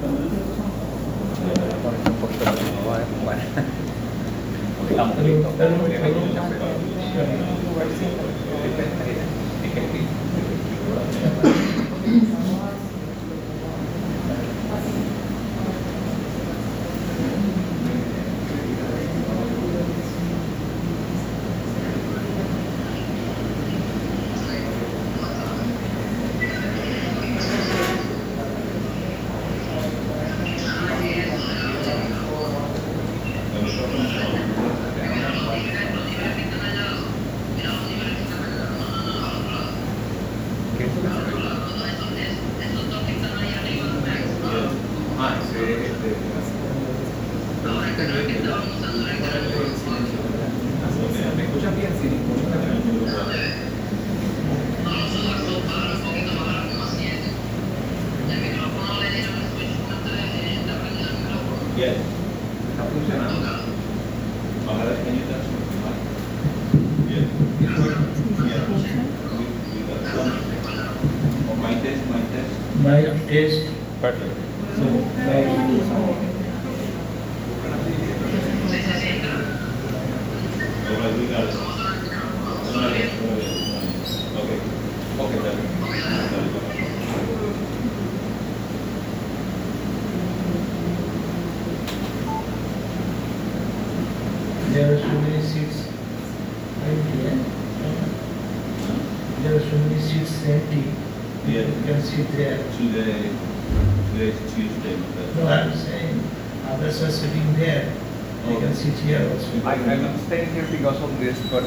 Un poquito más, bueno. Estamos listos. ¿Me escuchas bien? Sí. Bien. Está funcionando. Bajar las cañitas. Bien. My test, my test. My test. Perfect. So, there are so many seats empty. There are so many seats empty. Yeah. You can sit there. Today's Tuesday. No, I'm saying others are sitting there. You can sit here also. I'm staying here because of this, but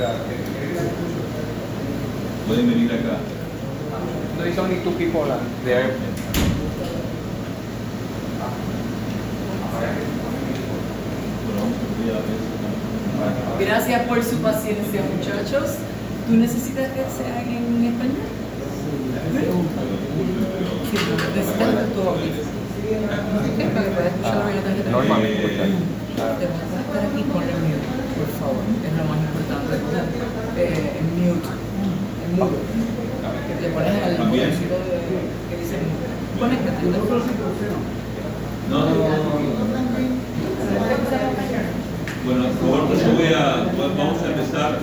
Pueden venir acá. there is only 2 people there. Bueno, vamos a pedir a ver. Gracias por su paciencia, muchachos. ¿Tú necesitas que sea en español? Sí, necesitas tu audífono. Sí, para que puedas escucharlo bien la tarjeta. Normal, Te vas a estar aquí con el mute, por favor. Es lo más importante. El mute. El mute. Que le pones al botoncito que dice mute. Conéctate. No. Bueno, Roberto, vamos a empezar.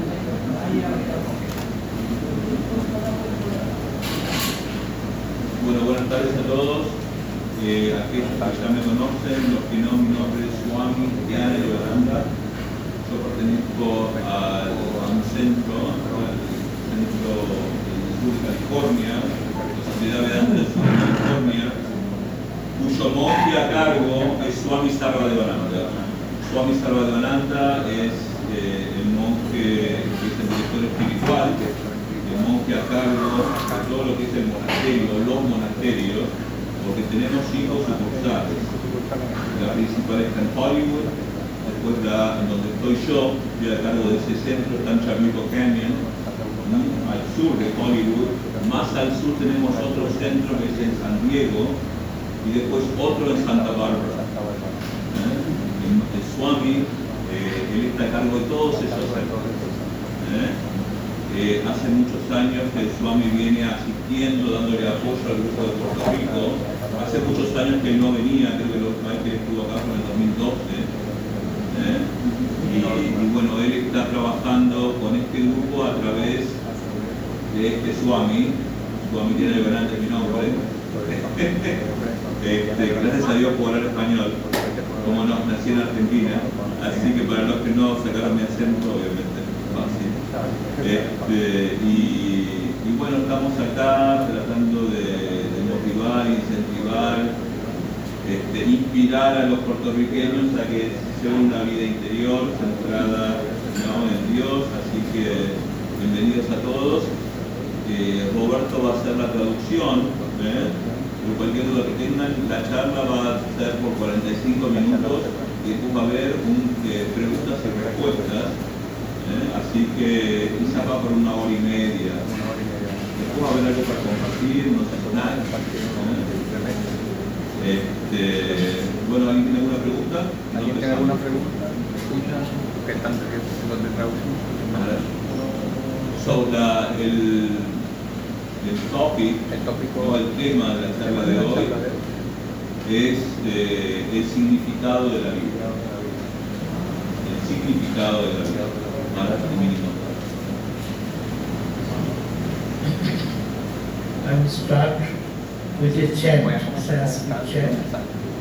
Bueno, buenas tardes a todos. Aquellos que ya me conocen, los que no, mi nombre es Swami Diana Yogananda. Yo pertenezco a un centro del sur de California, la Sociedad Vedanta del sur de California, cuyo monje a cargo es Swami Sarvadevananda. Swami Sarvadevananda es el monje que es el director espiritual, el monje a cargo de todo lo que es el monasterio, los monasterios, porque tenemos 5 sucursales. La principal está en Hollywood, después en donde estoy yo, estoy a cargo de ese centro, está en Chabuco Canyon, al sur de Hollywood. Más al sur tenemos otro centro que es en San Diego y después otro en Santa Bárbara. El Swami, él está a cargo de todos esos centros. Hace muchos años que el Swami viene asistiendo, dándole apoyo al grupo de Puerto Rico. Hace muchos años que él no venía, creo que la última vez que él estuvo acá fue en el 2012. Y bueno, él está trabajando con este grupo a través de este Swami. Swami tiene el grande mi nombre. Gracias a Dios por hablar español, como no, nací en Argentina, así que para los que no sacaron mi acento, obviamente fácil. Y bueno, estamos acá tratando de motivar, incentivar, inspirar a los puertorriqueños a que lleven una vida interior centrada, ¿no?, en Dios, así que bienvenidos a todos. Roberto va a hacer la traducción, por cualquier duda que tengan. La charla va a ser por 45 minutos y después va a haber preguntas y respuestas, así que quizás va por 1 hora y media. Después va a haber algo para compartir, no sé, nada. Bueno, ¿alguien tiene alguna pregunta? ¿Alguien tiene alguna pregunta? ¿Escuchas? ¿Qué tanto que los de traducción? So, el tópico, el o el tema de la charla de hoy es el significado de la vida. El significado de la vida. Ahora terminamos. I will start with a chant, Sanskrit chant.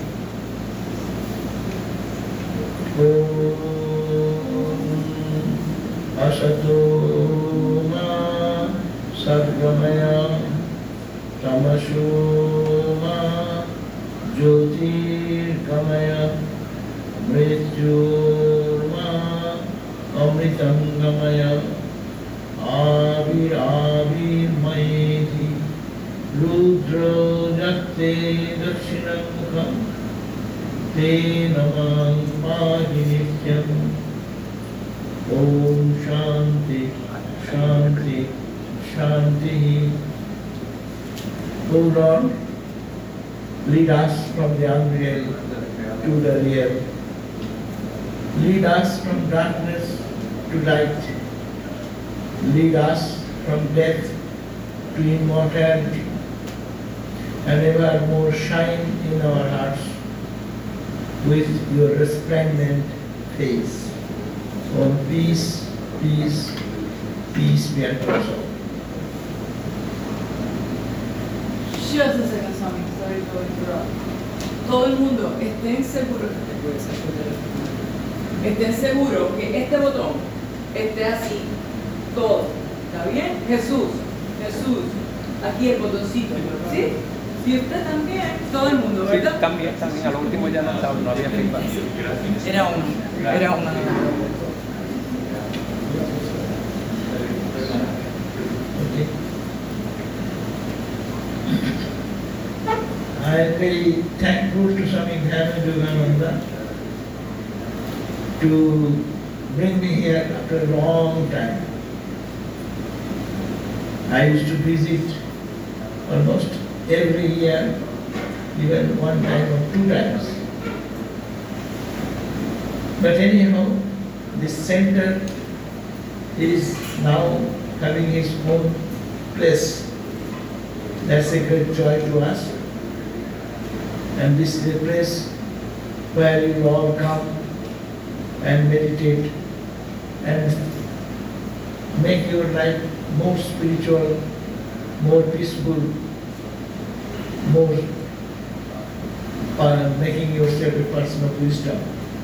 Asato ma sadgamaya tamaso ma jyotirgamaya mrityurma amritangamaya avirmayeti rudro jate dakshinamukam te namam pahi nityam. Om Shanti, Shanti, Shanti. O Lord, lead us from the unreal to the real. Lead us from darkness to light. Lead us from death to immortality, and ever more shine in our hearts with your resplendent face. Om peace, peace, peace be unto us all. Just a second, Swami, sorry to interrupt. Todo el mundo, estén seguros que este botón esté así, todo, ¿está bien? Jesús, aquí el botoncito, ¿sí? Y usted también, todo el mundo, Sí, ¿verdad? también, a lo último ya no había feedback. Era una. Okay. I am very thankful to Swami Yogananda to bring me here after a long time. I used to visit almost every year, even one time or 2 times. But anyhow, this center is now having its own place. That's a great joy to us. And this is a place where you all come and meditate and make your life more spiritual, more peaceful, more making yourself a person of wisdom.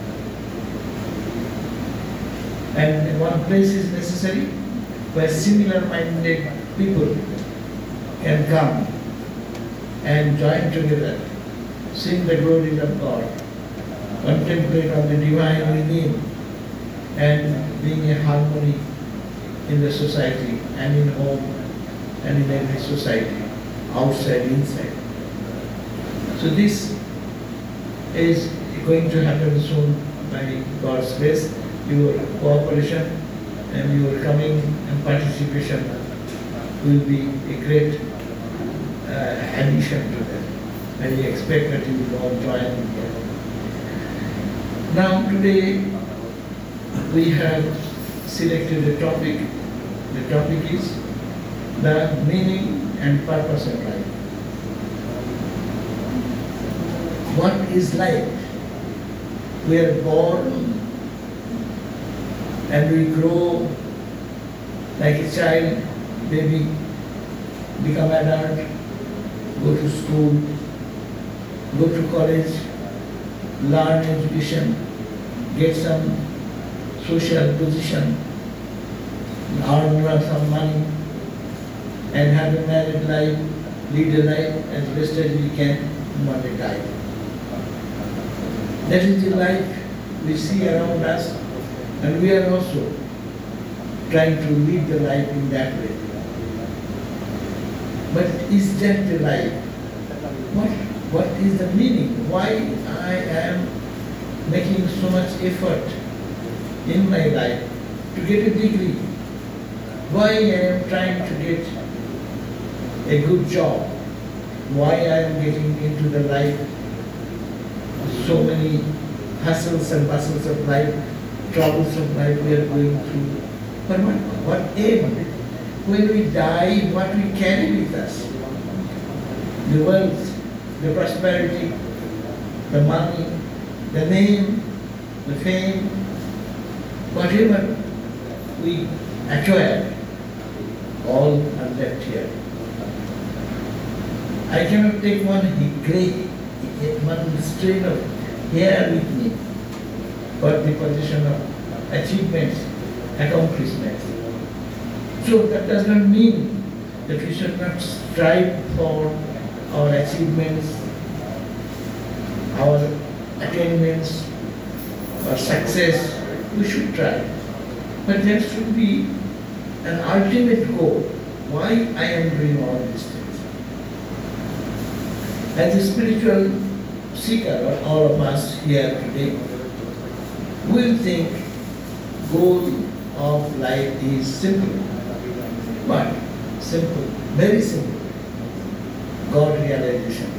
And one place is necessary where similar-minded people can come and join together, sing the glories of God, contemplate on the divine within, and being a harmony in the society and in home and in every society, outside, inside. So this is going to happen soon by God's grace. Your cooperation and your coming and participation will be a great addition to that. And we expect that you will all join here. Now today we have selected a topic. The topic is the meaning and purpose of life. What is life? We are born and we grow like a child, baby, become adult, go to school, go to college, learn education, get some social position, earn some money, and have a married life, lead a life as best as we can, one day die. That is the life we see around us, and we are also trying to lead the life in that way. But is that the life? What is the meaning? Why I am making so much effort in my life to get a degree? Why I am trying to get a good job? Why I am getting into the life? So many hustles and bustles of life, troubles of life we are going through. But what aim? When we die, what we carry with us? The wealth, the prosperity, the money, the name, the fame, whatever we acquire, all are left here. I cannot take one strain of hair with me, but the position of achievements, accomplishments. So that does not mean that we should not strive for our achievements, our attainments, our success. We should try. But there should be an ultimate goal. Why I am doing all these things? As a spiritual seeker, or all of us here today, will think goal of life is simple. What? Simple, very simple. God realization.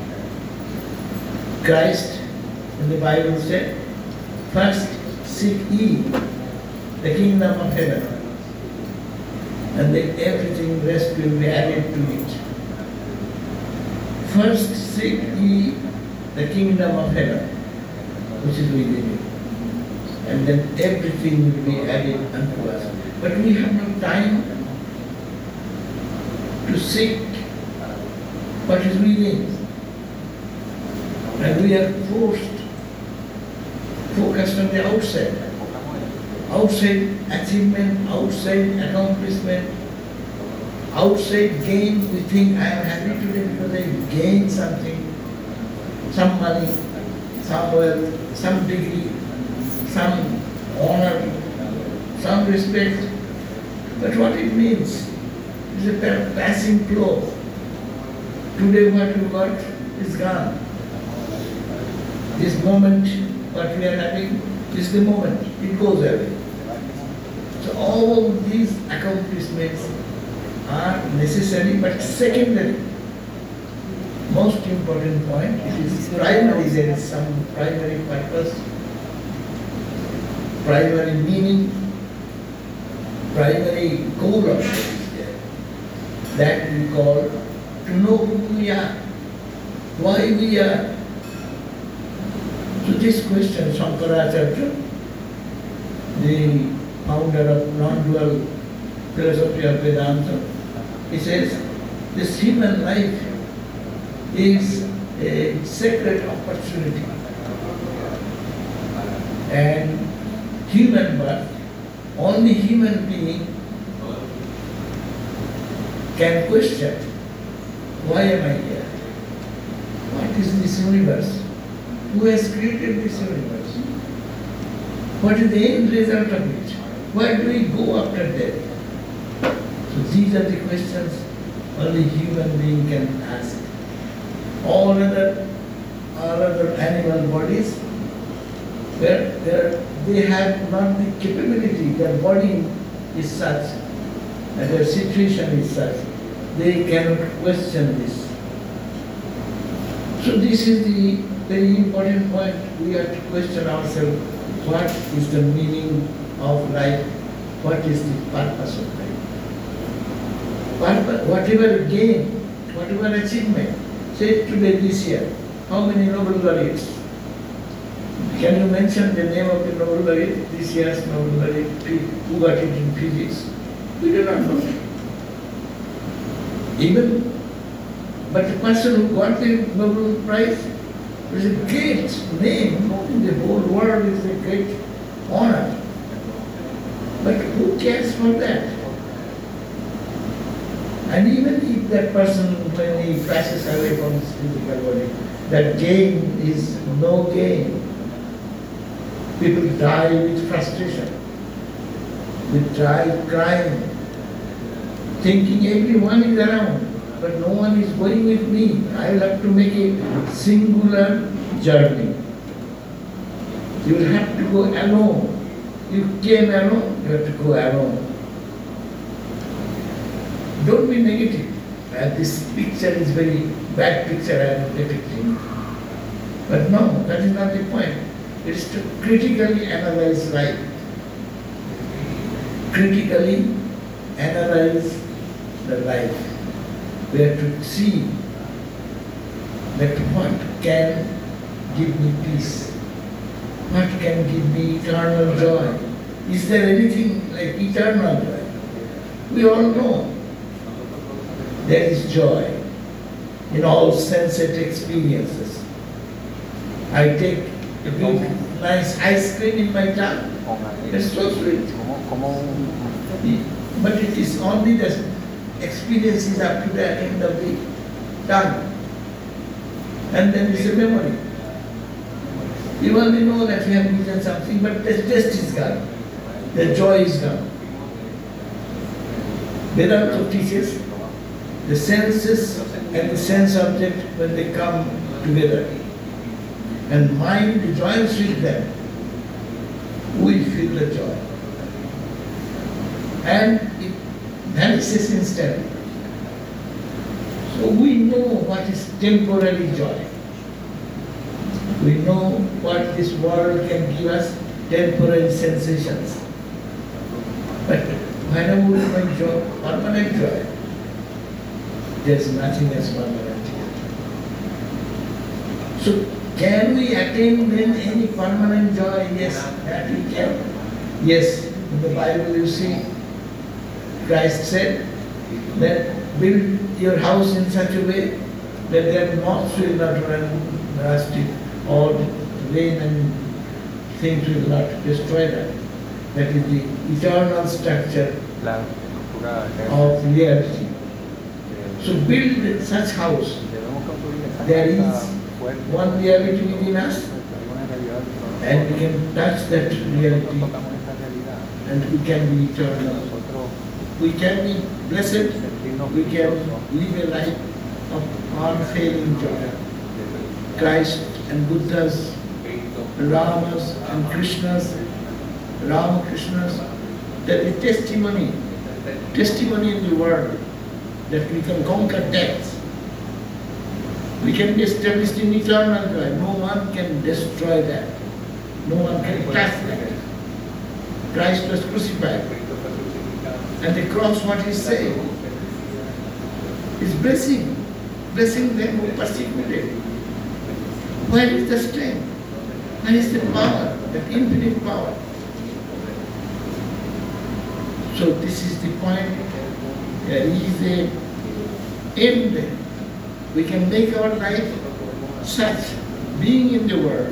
Christ in the Bible said, first seek ye the kingdom of heaven, and then everything rest will be added to it. First seek ye the kingdom of heaven, which is within you, and then everything will be added unto us. But we have no time to seek what is within, and we are focused on the outside. Outside achievement, outside accomplishment, outside gain. We think I am happy today because I gained something, some money, some wealth, some degree, some honor, some respect. But what it means is a passing flow. Today what you got is gone. This moment, what we are having, is the moment. It goes away. So all these accomplishments are necessary but secondary. Most important point, it is primary. There is some primary purpose, primary meaning, primary goal of it. That we call to know who we are, why we are. To this question, Shankaracharya, the founder of non-dual philosophy of Vedanta, he says, this human life is a sacred opportunity. And human birth, only human being can question, why am I here? What is this universe? Who has created this universe? What is the end result of it? Why do we go after death? So these are the questions only human being can ask. All other animal bodies, where they have not the capability, their body is such, and their situation is such, they cannot question this. So this is the very important point. We have to question ourselves, what is the meaning of life? What is the purpose of life? Whatever gain, whatever achievement, say today, this year, how many Nobel laureates? Can you mention the name of the Nobel laureate, this year's Nobel laureate, who got it in physics? We do not know. But the person who got the Nobel Prize is a great name in the whole world, is a great honor. But who cares for that? And even if that person, when he passes away from his physical body, that gain is no gain. People die with frustration, with crying, thinking everyone is around, but no one is going with me. I will have to make a singular journey. You will have to go alone. You came alone, you have to go alone. Don't be negative. This picture is very bad picture I am depicting. But no, that is not the point. It is to critically analyze life. Critically analyze the life. We have to see that what can give me peace? What can give me eternal joy? Is there anything like eternal joy? We all know there is joy in all sensate experiences. I take a big, nice ice cream in my tongue. It's so sweet. But it is only the experiences up to the end of the tongue. And then it's a memory. You only know that you have eaten something, but the taste is gone. The joy is gone. Vedanta teaches the senses and the sense object when they come together. And mind joins with them. We feel the joy. And it vanishes instantly. So we know what is temporary joy. We know what this world can give us, temporary sensations. But whenever we find joy, permanent joy, there's nothing as permanent here. So can we attain then any permanent joy? Yes, that we can. Yes, in the Bible you see, Christ said that build your house in such a way that their moths will not rust it, or rain and things will not destroy that. That is the eternal structure of reality. So build such house. There is one reality within us, and we can touch that reality, and we can be eternal. We can be blessed, we can live a life of unfailing joy. Christ and Buddhas, Ramas and Krishnas, Ramakrishnas, that is testimony in the world that we can conquer death. We can be established in eternal joy. No one can destroy that. No one can touch that. Christ was crucified. And the cross, what he said, is blessing them who persecuted. Where is the strength? Where is the power, that infinite power? So this is the point. There is a end. We can make our life such, being in the world,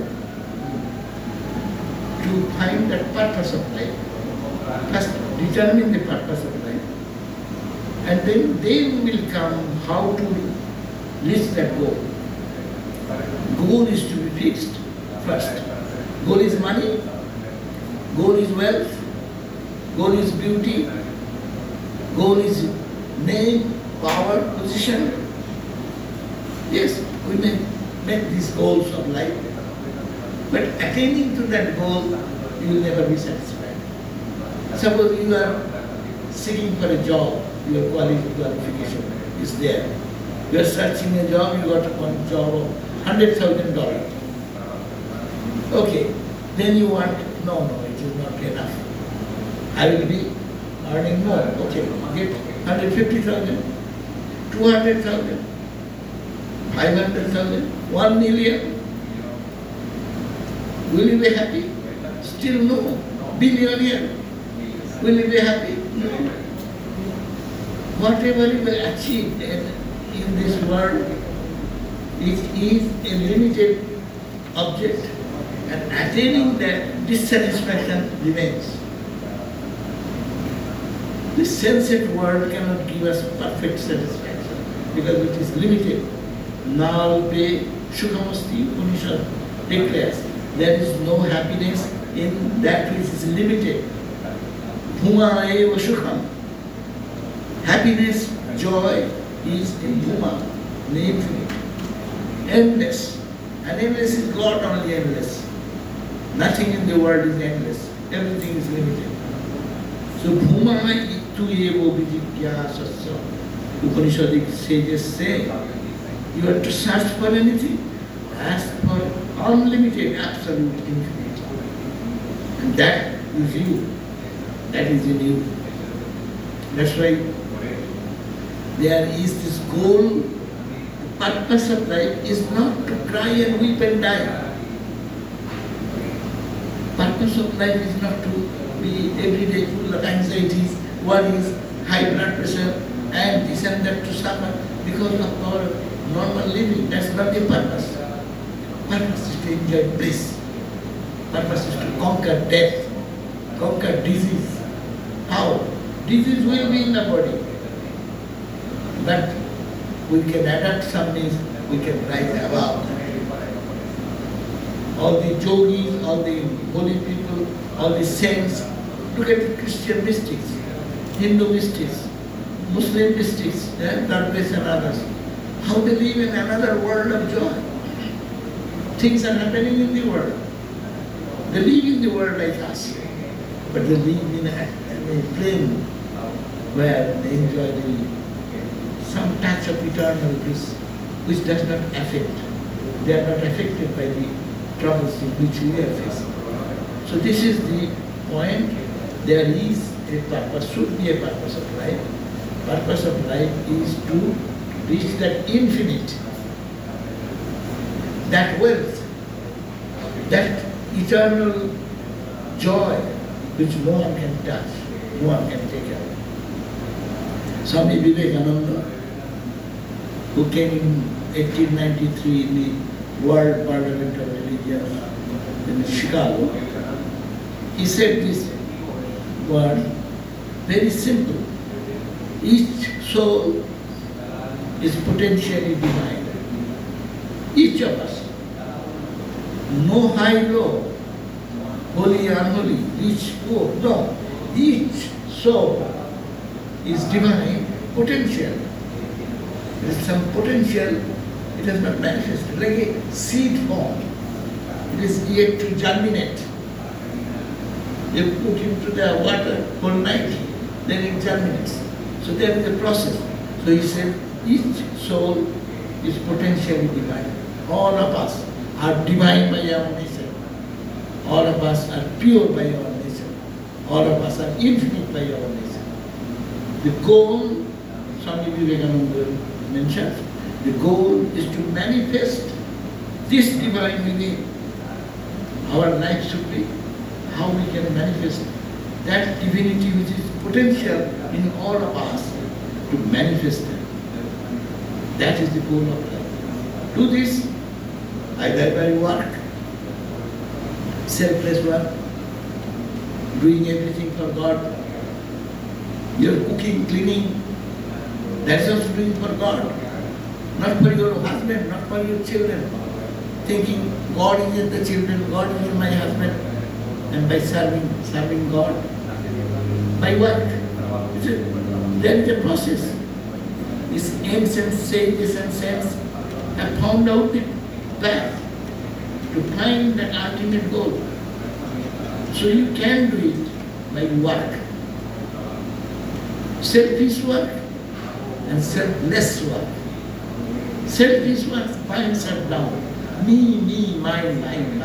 to find the purpose of life. First, determine the purpose of life. And then will come how to reach that goal. Goal is to be fixed first. Goal is money, goal is wealth, goal is beauty, goal is name, power, position. Yes, we may make these goals of life, but attaining to that goal, you will never be satisfied. Suppose you are seeking for a job, your qualification is there. You are searching a job, you got one job of $100,000. Okay, then you want, no, it is not enough. I will be earning more. Okay, get 150,000, 200,000. 500,000, 1 million. Will you be happy? Still no. Billionaire. Will you be happy? No. Whatever you will achieve in this world, it is a limited object, and attaining that, dissatisfaction remains. This sensate world cannot give us perfect satisfaction because it is limited. Nalpe Shukhamasti Upanishad declares there is no happiness in that which is limited. Bhuma eva Shukham. Happiness, joy is in Bhuma, the infinite. Endless. And endless is God only endless. Nothing in the world is endless. Everything is limited. So Bhuma itu eva vijigyasasya. Upanishadic sages say, you have to search for anything, ask for unlimited, absolute, infinite. And that is you. That is in you. That's why there is this goal. The purpose of life is not to cry and weep and die. purpose of life is not to be every day full of anxieties, worries, high blood pressure, and this and that to suffer because of our normal living. That's not the purpose. Purpose is to enjoy bliss. Purpose is to conquer death, conquer disease. How? Disease will be in the body. But we can adapt some means, we can rise above. All the yogis, all the holy people, all the saints, look at the Christian mystics, Hindu mystics, Muslim mystics, Darwish and others. How they live in another world of joy. Things are happening in the world. They live in the world like us, but they live in a plane where they enjoy some touch of eternal bliss, which does not affect. They are not affected by the troubles in which we are facing. So this is the point. There is a purpose, should be a purpose of life. Purpose of life is to reach that infinite, that wealth, that eternal joy which no one can touch, no one can take away. Swami Vivekananda, who came in 1893 in the World Parliament of Religion in Chicago, he said this word, very simple. Each soul is potentially divine. Each of us. No high, low, holy, unholy, rich, poor. No. Each soul is divine potential. There is some potential, it has not manifested, like a seed form. It is yet to germinate. You put into the water for night, then it germinates. So there is a process. So he said, each soul is potentially divine. All of us are divine by our nature. All of us are pure by our nature. All of us are infinite by our nature. The goal, Swami Vivekananda mentions, the goal is to manifest this divine within. Our life should be how we can manifest that divinity which is potential in all of us to manifest it. That is the goal of life. Do this either by work, selfless work, doing everything for God. You're cooking, cleaning, that's also doing for God. Not for your husband, not for your children. Thinking God is in the children, God is in my husband, and by serving God. By work. There is a process. These ancient sages and saints have found out the path to find the ultimate goal. So you can do it by work. Selfish work and selfless work. Selfish work binds us down. Me, mine.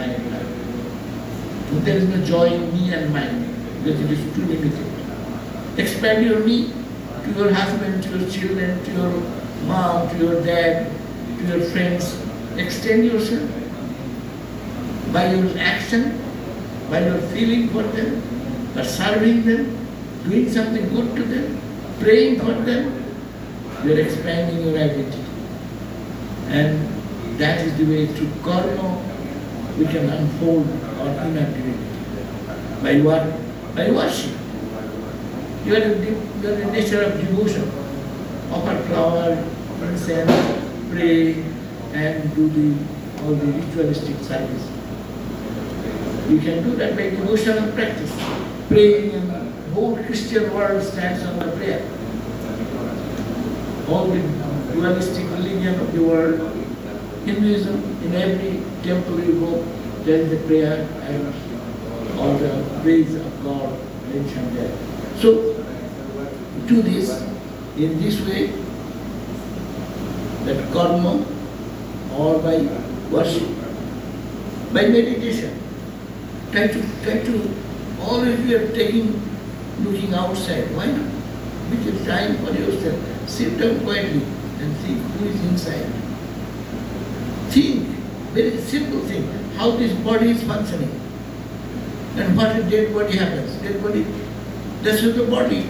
There is no joy in me and mine because it is too limited. Expand your me to your husband, to your children, to your mom, to your dad, to your friends. Extend yourself by your action, by your feeling for them, by serving them, doing something good to them, praying for them. You are expanding your identity. And that is the way through karma we can unfold our inner divinity. By what? By worship. You are the nature of devotion. Offer flower, incense, pray, and do all the ritualistic service. You can do that by devotional practice. Praying, and the whole Christian world stands on the prayer. All the dualistic religion of the world, Hinduism, in every temple you go, there is a prayer and all the praise of God mentioned there. So, do this in this way, that karma, or by worship, by meditation. Try to always you are looking outside. Why not? Make a time for yourself. Sit down quietly and think who is inside. Think, very simple thing, how this body is functioning. And what a dead body happens? Dead body, that's with the body.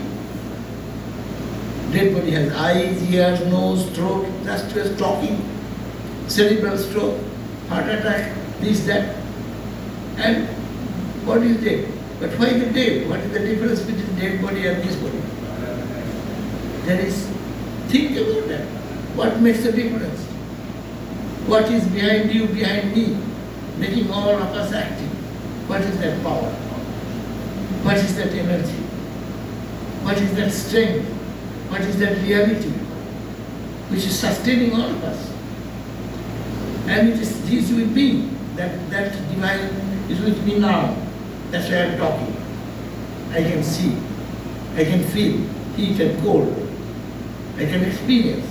Dead body has eyes, ears, nose, throat, just talking, cerebral stroke, heart attack, this, that. And body is dead. But why the dead? What is the difference between dead body and this body? There is, think about that. What makes the difference? What is behind you, behind me, making all of us active? What is that power? What is that energy? What is that strength? What is that reality which is sustaining all of us? And it is with me. That divine is with me now. That's why I'm talking. I can see, I can feel heat and cold. I can experience.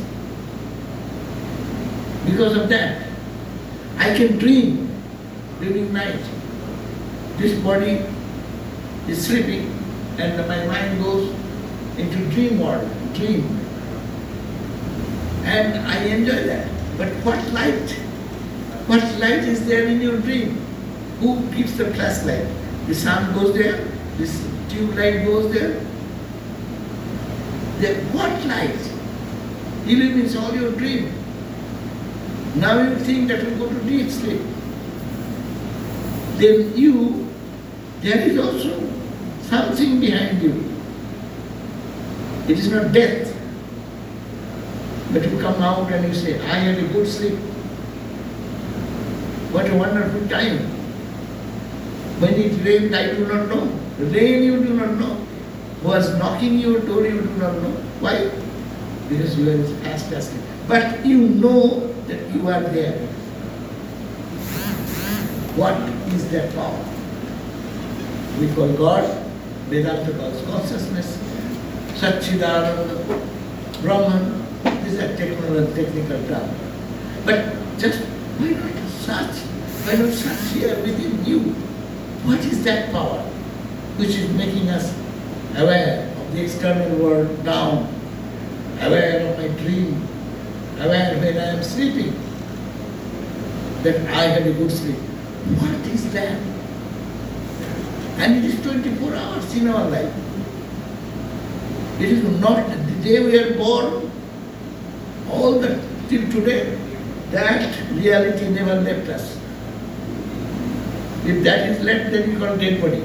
Because of that, I can dream during night. This body is sleeping and my mind goes into dream world, dream. And I enjoy that. But what light? What light is there in your dream? Who gives the flashlight? The sun goes there, this tube light goes there. What light illumines all your dream? Now you think that you go to deep sleep. Then there is also something behind you. It is not death. But you come out and you say, I had a good sleep. What a wonderful time. When it rained, I do not know. Rain, you do not know. Was knocking your door, you do not know. Why? Because you are fast asleep. But you know that you are there. What is that power? We call God, Vedanta calls consciousness, Satchidananda, Brahman. These are technical terms. But just why not search here within you? What is that power which is making us aware of the external world down, aware of my dream, aware when I am sleeping, that I had a good sleep. What is that? And it is 24 hours in our life. It is not the day we are born, all that till today, that reality never left us. If that is left, then we call dead body.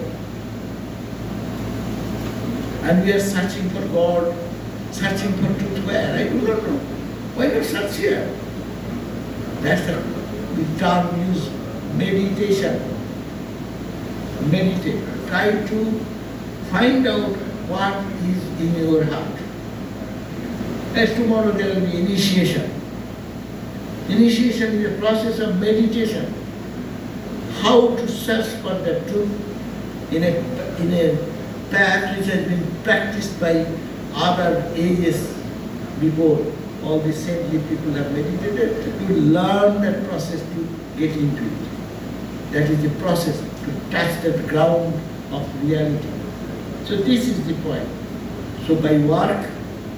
And we are searching for God, searching for truth where? I do not know. Why not search here? That's the term used, meditation. Meditate. Try to find out what is in your heart. As tomorrow there will be initiation. Initiation is a process of meditation. How to search for the truth in a path which has been practiced by other ages before. All the saintly people have meditated. You learn that process to get into it. That is the process to touch that ground of reality. So this is the point. So by work,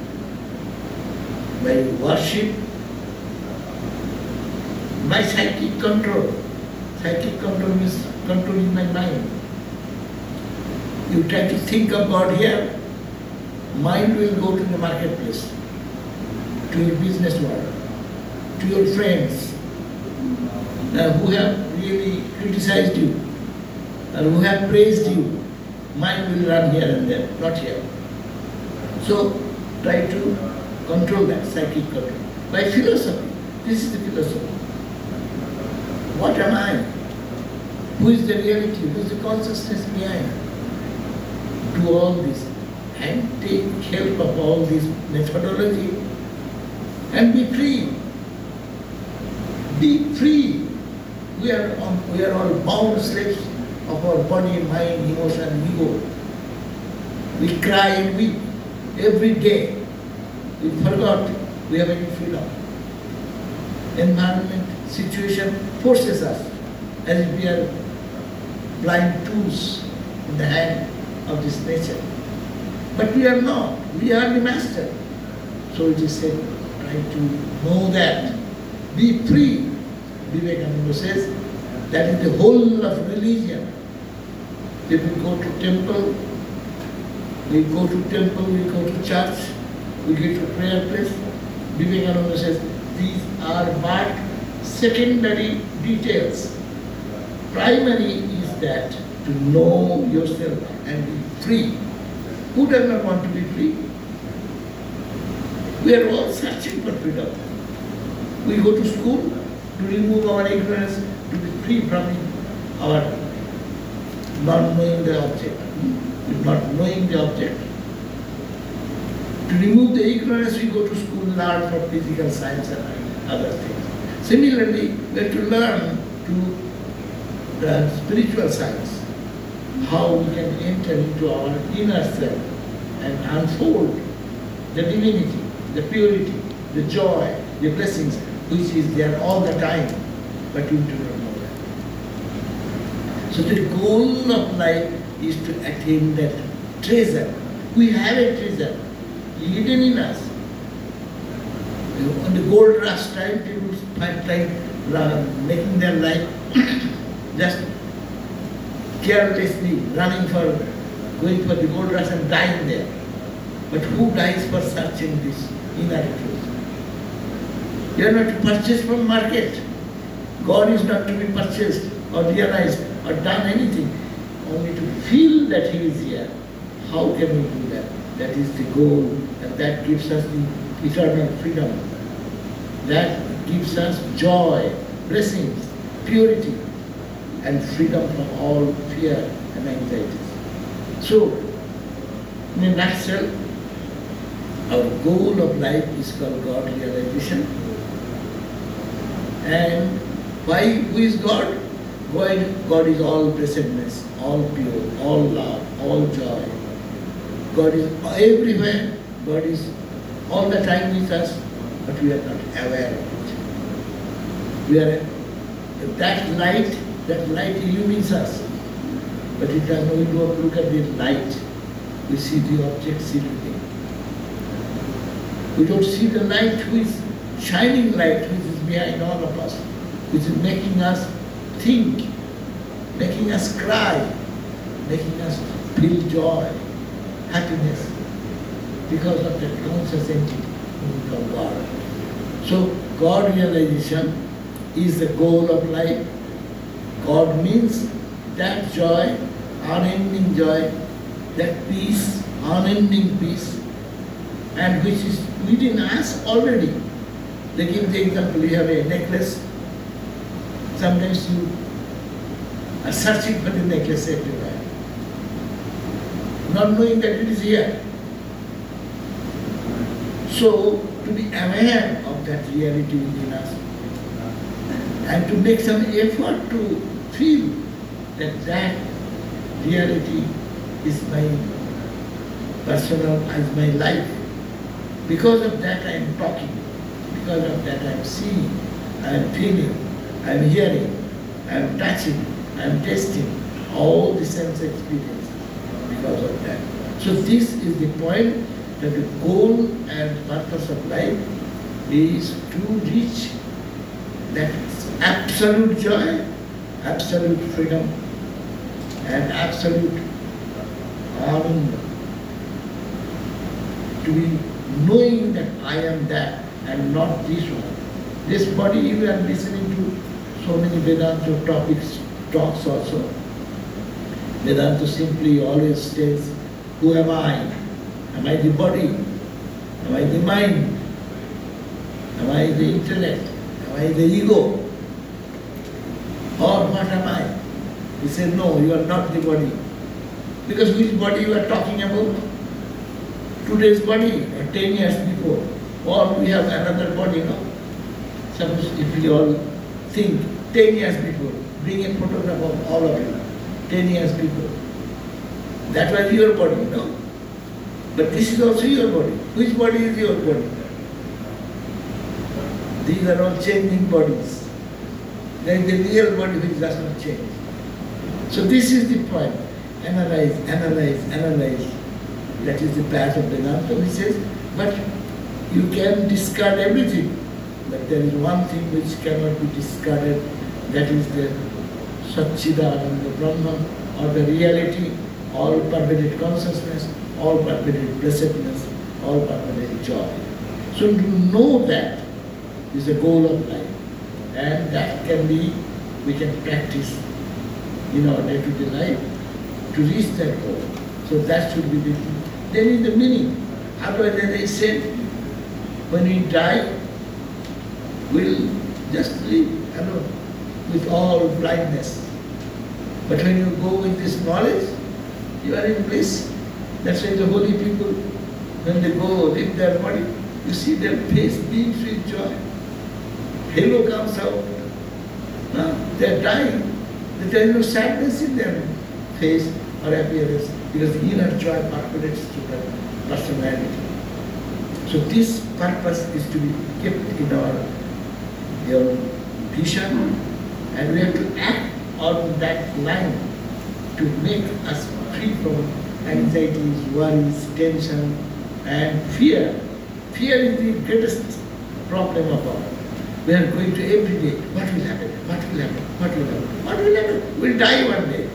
by worship, by psychic control. Psychic control means controlling my mind. You try to think of God here, mind will go to the marketplace, to your business world, to your friends who have really criticized you, or who have praised you. Mind will run here and there, not here. So try to control that, psychic control. By philosophy, this is the philosophy. What am I? Who is the reality? Who is the consciousness behind? Do all this and take help of all this methodology and be free. Be free. We are all bound slaves of our body, mind, emotion, ego. We cry and weep every day. We forgot we have any freedom. Environment, situation forces us as if we are blind tools in the hand of this nature. But we are not. We are the master. So it is said, try to know that. Be free. Vivekananda says, that is the whole of religion. People go to temple, we go to church, we go to prayer place. Vivekananda says, these are but secondary details. Primary is that to know yourself and be free. Who does not want to be free? We are all searching for freedom. We go to school to remove our ignorance, to be free from our not knowing the object, not knowing the object. To remove the ignorance, we go to school, learn for physical science and other things. Similarly, we have to learn to the spiritual science, how we can enter into our inner self and unfold the divinity, the purity, the joy, the blessings, which is there all the time, but we do not know that. So the goal of life is to attain that treasure. We have a treasure hidden in us. On the gold rush time, people find time making their life just carelessly running for, going for the gold rush and dying there. But who dies for searching this inner truth? You are not to purchase from market. God is not to be purchased or realized or done anything. Only to feel that He is here. How can we do that? That is the goal, and that gives us the eternal freedom. That gives us joy, blessings, purity, and freedom from all fear and anxieties. So, in a nutshell, our goal of life is called God realization. And why? Who is God? God is all blessedness, all pure, all love, all joy. God is everywhere. God is all the time with us, but we are not aware of it. We are that light illumines us, but it does not. We don't look at the light. We see the object, see the thing. We don't see the light, which is shining light, which is behind all of us, which is making us think, making us cry, making us feel joy, happiness, because of that conscious entity called God. So God realization is the goal of life. God means that joy, unending joy, that peace, unending peace, and which is within us already. They give the example, you have a necklace. Sometimes you are searching for the necklace everywhere, not knowing that it is here. So, to be aware of that reality within us and to make some effort to feel that that reality is my personal, is my life. Because of that I am talking, because of that I am seeing, I am feeling, I am hearing, I am touching, I am tasting, all the sense experience because of that. So this is the point, that the goal and purpose of life is to reach that absolute joy, absolute freedom, and absolute ananda. To be knowing that I am that and not this one. This body, you are listening to so many Vedanta talks also. Vedanta simply always says, who am I? Am I the body? Am I the mind? Am I the intellect? Am I the ego? Or what am I? He said, no, you are not the body. Because which body you are talking about? Today's body, or 10 years before. Or we have another body, no? Suppose if we all think 10 years before, bring a photograph of all of you, 10 years before. That was your body, no? But this is also your body. Which body is your body? These are all changing bodies. There is the real body which does not change. So this is the point. Analyze, analyze, analyze. That is the path of Vedanta, which says, but you can discard everything. But there is one thing which cannot be discarded, that is the Satchidananda Brahman, or the reality, all pervaded consciousness, all pervaded blessedness, all pervaded joy. So to know that is the goal of life, and that can be, we can practice in our day-to-day life to reach that goal. So that should be the thing. Then is the meaning. Otherwise, as I said, when we die, we'll just live alone with all blindness. But when you go with this knowledge, you are in bliss. That's why the holy people, when they go leave their body, you see their face beams with joy. Halo comes out. They are dying. There is no sadness in their face or appearance because the inner joy percolates to the personality. So this purpose is to be kept in our vision, and we have to act on that line to make us free from anxieties, worries, tension, and fear. Fear is the greatest problem of all. We are going to every day, what will happen, what will happen, what will happen, what will happen? We'll die one day.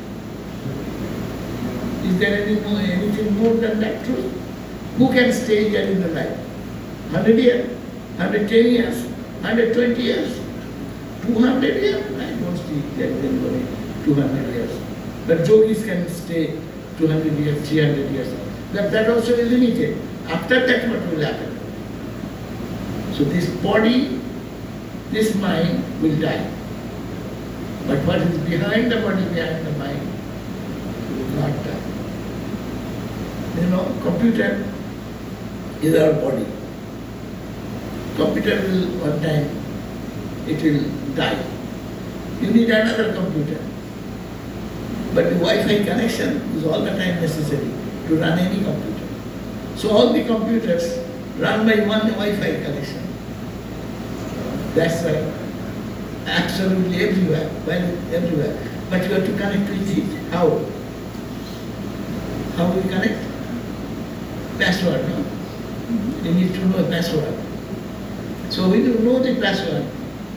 Is there anything more than that truth? Who can stay here in the life? 100 years, 110 years, 120 years, 200 years? I don't see that anybody 200 years. But yogis can stay 200 years, 300 years. That also is limited. After that, what will happen? So this body, this mind will die. But what is behind the body, behind the mind, will not die. You know, computer is our body. Computer will, one time, it will die. You need another computer. But the Wi-Fi connection is all the time necessary to run any computer. So all the computers run by one Wi-Fi connection. That's why absolutely everywhere, well, everywhere. But you have to connect with it. How? How do we connect? Password, no? You need to know a password. So we don't know the password.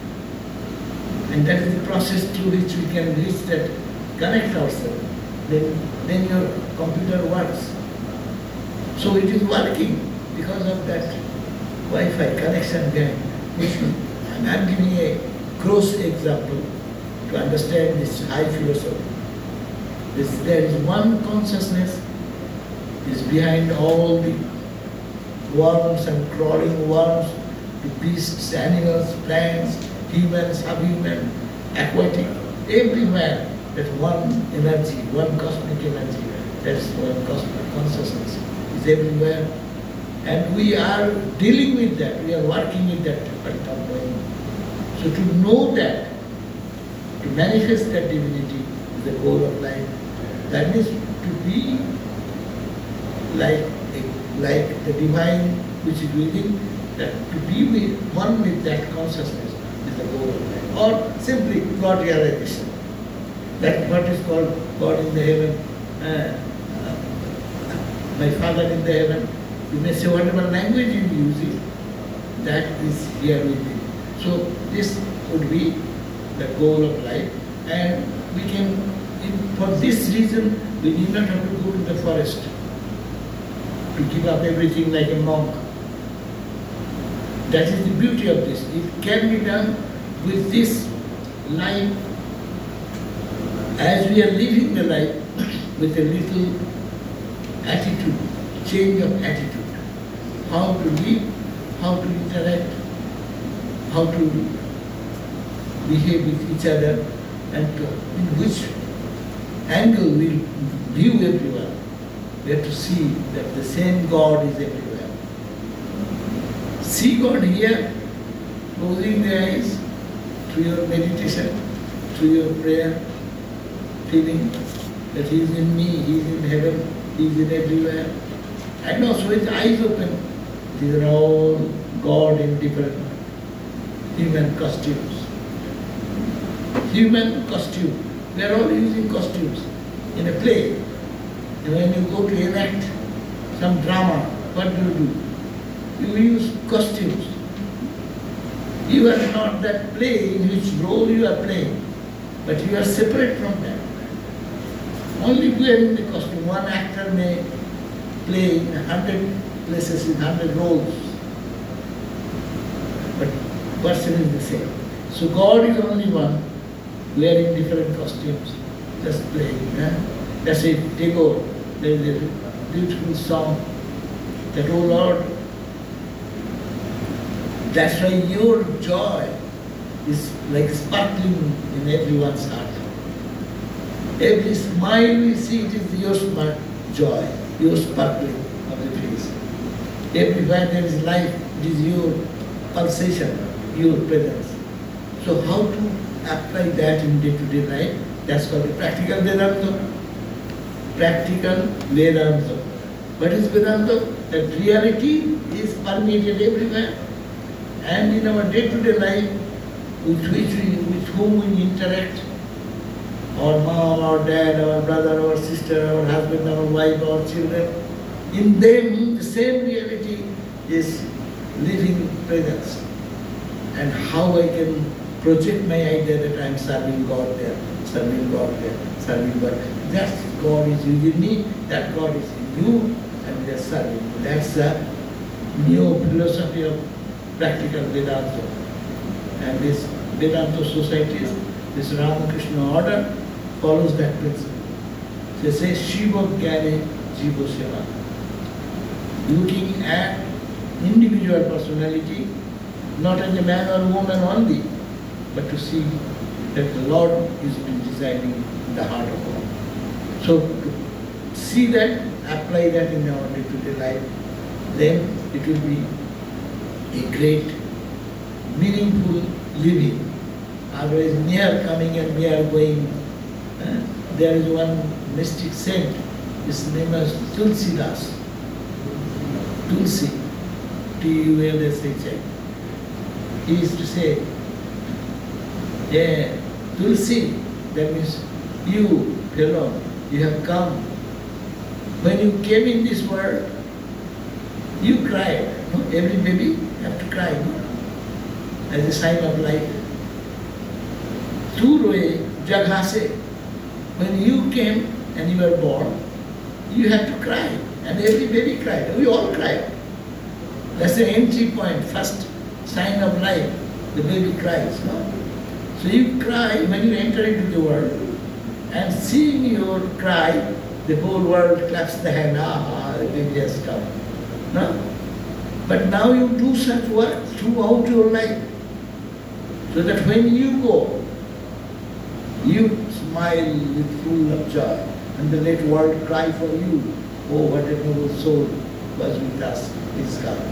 And that is the process through which we can reach that, connect ourselves. Then your computer works. So it is working because of that Wi-Fi connection behind. And I'm giving a gross example to understand this high philosophy. There is one consciousness is behind all the worms and crawling worms, the beasts, animals, plants, humans, subhuman, aquatic, everywhere that one energy, one cosmic energy, that's one cosmic consciousness is everywhere. And we are dealing with that, we are working with that quantum mind. So to know that, to manifest that divinity is the goal of life. That is to be like the divine which is within, that to be one with that consciousness is the goal of life. Or simply God realization. That's what is called God in the heaven, my Father in the heaven. You may say whatever language you use, that is here with you. So this would be the goal of life, and we can, for this reason, we need not have to go to the forest to give up everything like a monk. That is the beauty of this. It can be done with this life as we are living the life with a little attitude, change of attitude. How to live, how to interact, how to behave with each other, and in which angle we view everyone. We have to see that the same God is everywhere. See God here, closing the eyes, through your meditation, through your prayer, feeling that He is in me, He is in heaven, He is in everywhere. And also with eyes open, these are all God in different human costumes. Human costume. We are all using costumes in a play. And when you go to enact some drama, what do? You use costumes. You are not that play in which role you are playing, but you are separate from that. only wearing the costume. One actor may play in 100 places in 100 roles, but person is the same. So God is only one, wearing different costumes, just playing. That's it, Tagore. There is a beautiful song that, oh Lord, that's why your joy is like sparkling in everyone's heart. Every smile we see, it is your smart joy, your sparkling of the face. Everywhere there is life, it is your pulsation, your presence. So how to apply that in day-to-day life? That's called practical Vedanta. Practical Vedanta. What is Vedanta? That reality is permeated everywhere. And in our day-to-day life, with whom we interact, our mom, our dad, our brother, our sister, our husband, our wife, our children, in them the same reality is living presence. And how I can project my idea that I am serving God there, serving God there, serving God. That God is within me, that God is in you, and we are serving. That's the new philosophy of practical Vedanta. And this Vedanta societies, this Ramakrishna order follows that principle. They say Shiva Gyane Jiva Seva. Looking at individual personality, not as a man or woman only, but to see that the Lord is residing in the heart of all. So to see that, apply that in our day-to-day life, then it will be a great, meaningful living. Otherwise, mere coming and mere going. There is one mystic saint, his name is Tulsi Das. Tulsi, Tulshi. He used to say, yeah, Tulsi, that means you, fellow, you have come. When you came in this world, you cried. No? Every baby have to cry, no? As a sign of life. Tu roye jaghase. When you came and you were born, you had to cry. And every baby cried. We all cried. That's the entry point, first sign of life. The baby cries, no? So you cry when you enter into the world, and seeing your cry, the whole world claps the hand, the baby has come. No? But now you do such work throughout your life, so that when you go, you smile with full of joy, and the let world cry for you. Oh, what a noble soul was with us, is come.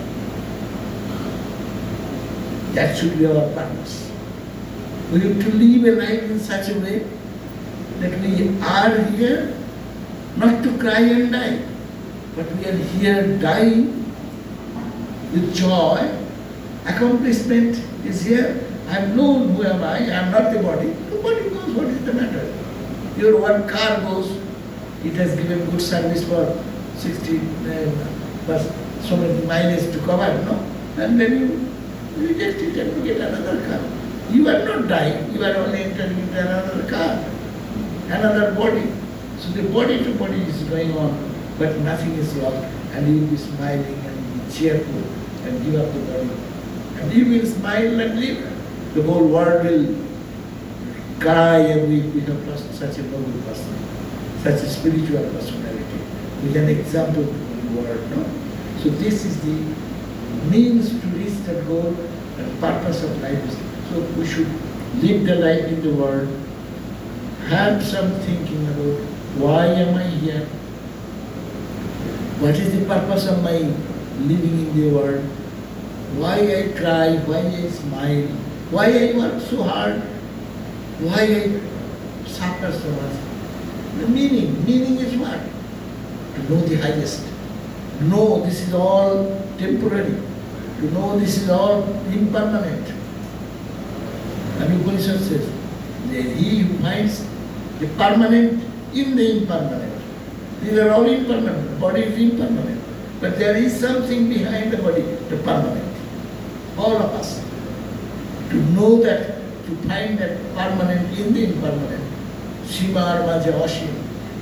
That should be our purpose. We have to live a life in such a way that we are here not to cry and die, but we are here dying with joy. Accomplishment is here. I am known who am I am not the body. The body knows what is the matter. Your one car goes, it has given good service for 60 so many mileage to cover, no? And then you reject it and you get another car. You are not dying, you are only entering into another car, another body. So the body to body is going on, but nothing is lost, and you will be smiling and be cheerful and give up the body. And you will smile and live. The whole world will cry and we have lost such a noble person, such a spiritual personality, with an example in the world. No? So this is the means to reach that goal and purpose of life. So we should live the life in the world, have some thinking about why am I here, what is the purpose of my living in the world, why I cry, why I smile, why I work so hard, why I suffer so much. The meaning is what? To know the highest. To know this is all temporary. To know this is all impermanent. And Upanishad says, he who finds the permanent in the impermanent. These are all impermanent. The body is impermanent. But there is something behind the body, the permanent. All of us. To know that, to find that permanent in the impermanent. Shimar Maja Ashim.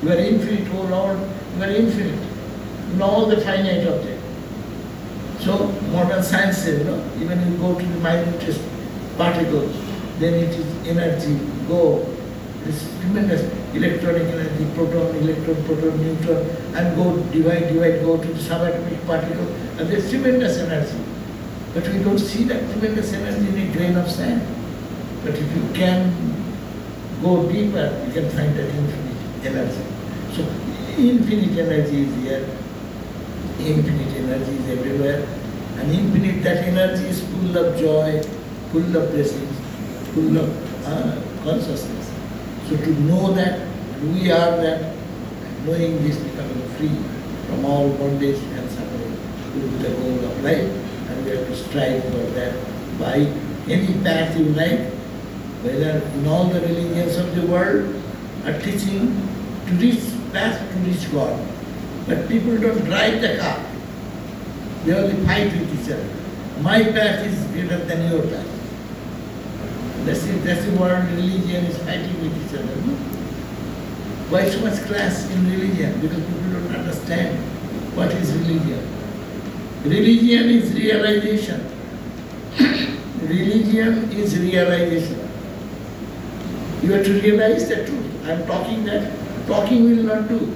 You are infinite, oh Lord, you are infinite in all the finite objects. So modern science says, even you go to the minutest particles, then it is energy, go. This tremendous electronic energy, proton, electron, proton, neutron, and go divide, go to the subatomic particle, and there's tremendous energy. But we don't see that tremendous energy in a grain of sand. But if you can go deeper, you can find that infinite energy. So infinite energy is here, infinite energy is everywhere, and infinite, that energy is full of joy, full of blessings, full of consciousness. So to know that we are that, knowing this, becoming free from all bondage and suffering will be the goal of life, and we have to strive for that by any path you like, whether in all the religions of the world are teaching to reach path to reach God. But people don't drive the car. They only fight with each other. My path is greater than your path. That's the world religion is fighting with each other. No? Why so much class in religion? Because people don't understand what is religion. Religion is realization. Religion is realization. You have to realize the truth. I am talking that. Talking will not do.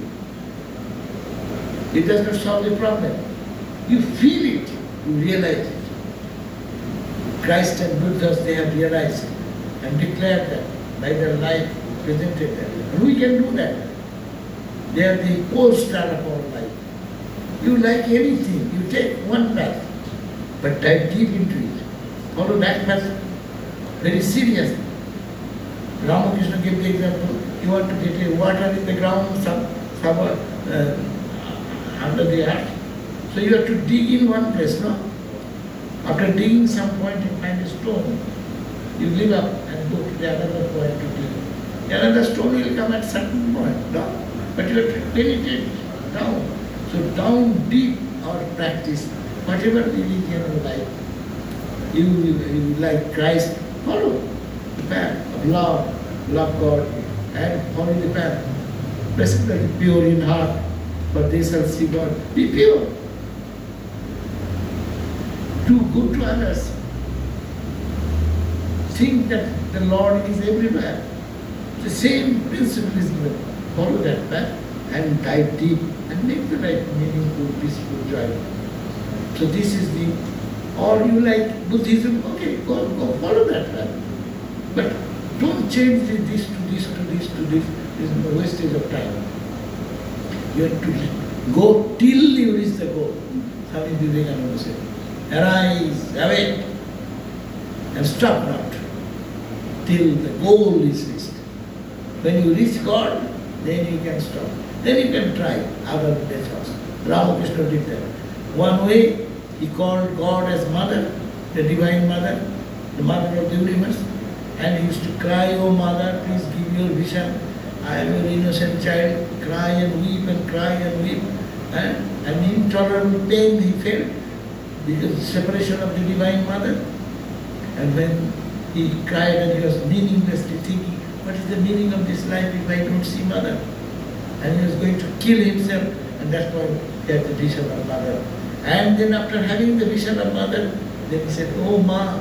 It does not solve the problem. You feel it, you realize it. Christ and Buddhas, they have realized it and declared that by their life, presented that. And we can do that. They are the pole star of our life. You like anything, you take one path, but dive deep into it. Follow that path very seriously. Ramakrishna gave the example, you want to get a water in the ground, somewhere under the earth. So you have to dig in one place, no? After digging some point, you find a stone. You leave up and go to the another point to dig. Another stone will come at certain point, no? But you have to penetrate down. So down deep our practice, whatever religion you like, you like Christ, follow the path of love God, and follow the path. Blessed are the pure in heart, for they shall see God. Be pure. Do good to others. Think that the Lord is everywhere. The same principle is given. Follow that path and dive deep and make the right, meaningful, peaceful joy. So this is the, or you like Buddhism, okay, go follow that path. But don't change this to this to this to this. This is a wastage of time. You have to go till you reach the goal. Swami Vivekananda said, arise, awake, and stop not till the goal is reached. When you reach God, then you can stop. Then you can try other methods. Ramakrishna did that. One way, he called God as Mother, the Divine Mother, the Mother of the universe, and he used to cry, oh Mother, please give your vision. I am your innocent child. Cry and weep and cry and weep. And intolerable pain he felt because of the separation of the Divine Mother. And when he cried and he was meaninglessly thinking, what is the meaning of this life if I don't see Mother? And he was going to kill himself, and that's why he had the vision of Mother. And then after having the vision of Mother, then he said, oh Ma,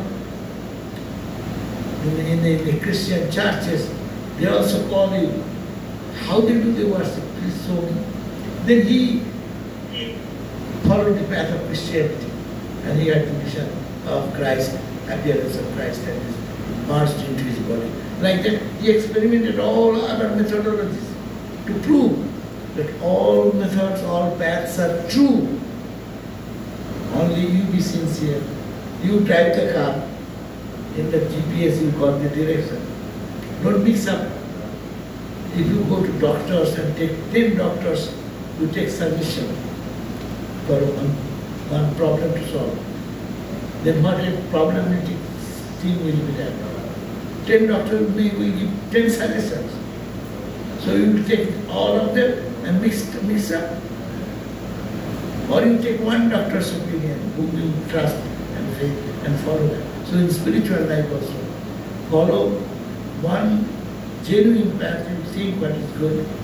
in the Christian churches, they also call you. How they do the worship? Please show me. Then he followed the path of Christianity, and he had the vision of Christ, appearance of Christ, and is merged into his body. Like that, he experimented all other methodologies to prove that all methods, all paths are true. Only you be sincere. You drive the car. In the GPS you got the direction. Don't mix up. If you go to doctors and take 10 doctors, you take suggestion for one problem to solve. Then what a problematic thing will be there. 10 doctors will give 10 suggestions. So you take all of them and mix up. Or you take one doctor's opinion who you trust and faith and follow that. So in spiritual life also, follow one genuine path, you think what is good,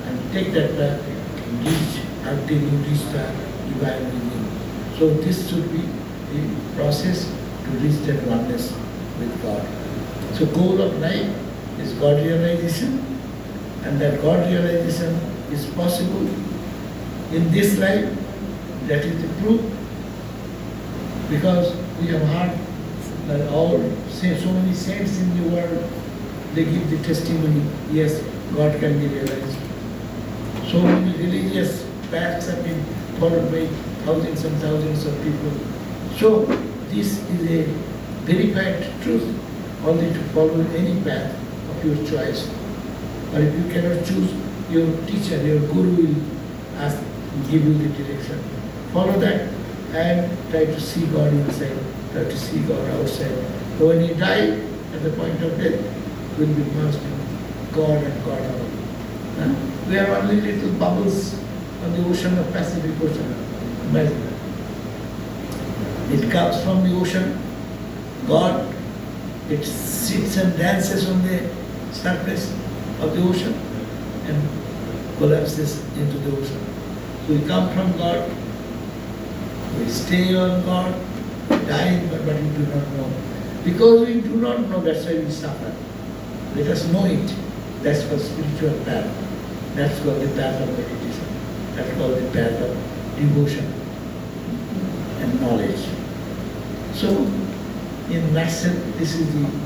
and take that path, reach until you reach the divine within. So this should be the process to reach that oneness with God. So goal of life is God realization, and that God realization is possible in this life. That is the proof, because we have heard that so many saints in the world, they give the testimony, yes, God can be realized. So many religious paths have been followed by thousands and thousands of people. So this is a verified truth, only to follow any path of your choice. Or if you cannot choose, your teacher, your guru will ask, give you the direction. Follow that and try to see God inside, try to see God outside. So when you die, at the point of death, you will be merged in God and God alone. We are only little bubbles on the ocean of Pacific Ocean. Imagine that. It comes from the ocean, God, it sits and dances on the surface of the ocean and collapses into the ocean. So we come from God, we stay on God, die, but we do not know. Because we do not know, that's why we suffer. Let us know it. That's called spiritual path. That's called the path of meditation. That's called the path of devotion and knowledge. So, in nutshell, this is the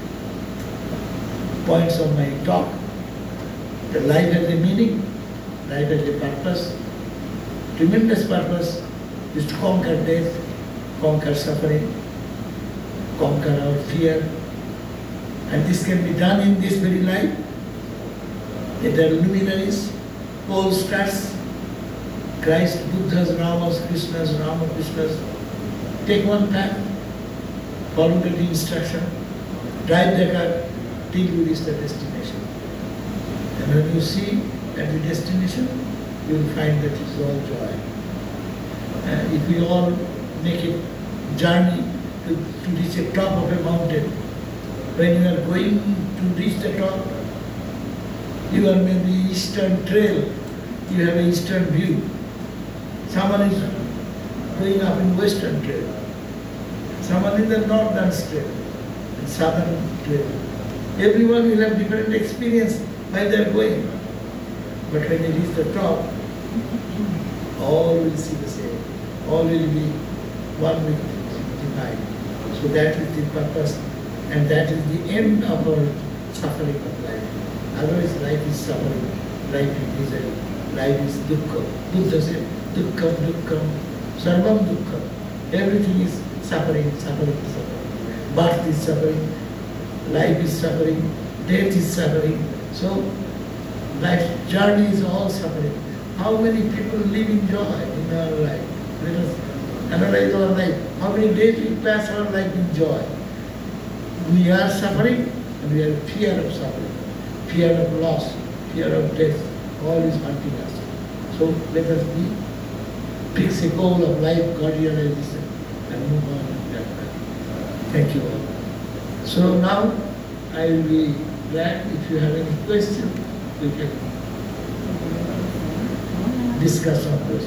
points of my talk. The life has a meaning, life has a purpose. Tremendous purpose is to conquer death, conquer suffering, conquer our fear. And this can be done in this very life. There are luminaries, pole stars, Christ, Buddhas, Ramas, Krishnas, Ramakrishnas. Take one path, follow the instruction, drive the car till you reach the destination. And when you see at the destination, you will find that it's all joy. If we all make a journey to reach the top of a mountain, when you are going to reach the top, you are maybe eastern trail, you have an eastern view. Someone is going up in western trail. Someone in the northern trail and southern trail. Everyone will have different experience while they are going. But when they reach the top, all will see the same. All will be one with divine. So that is the purpose, and that is the end of our suffering of life. Otherwise, life is suffering, life is misery, life is dukkha. Buddha said, dukkha, dukkha, sarvam dukkha. Everything is suffering, suffering, suffering. Birth is suffering, life is suffering, death is suffering. So, life's journey is all suffering. How many people live in joy in our life? Let us analyze our life. How many days we pass our life in joy? We are suffering and we are in fear of suffering, fear of loss, fear of death. All is haunting us. So let us fix a goal of life, God realization, and move on in that way. Thank you all. So now I will be glad if you have any question, we can discuss on this.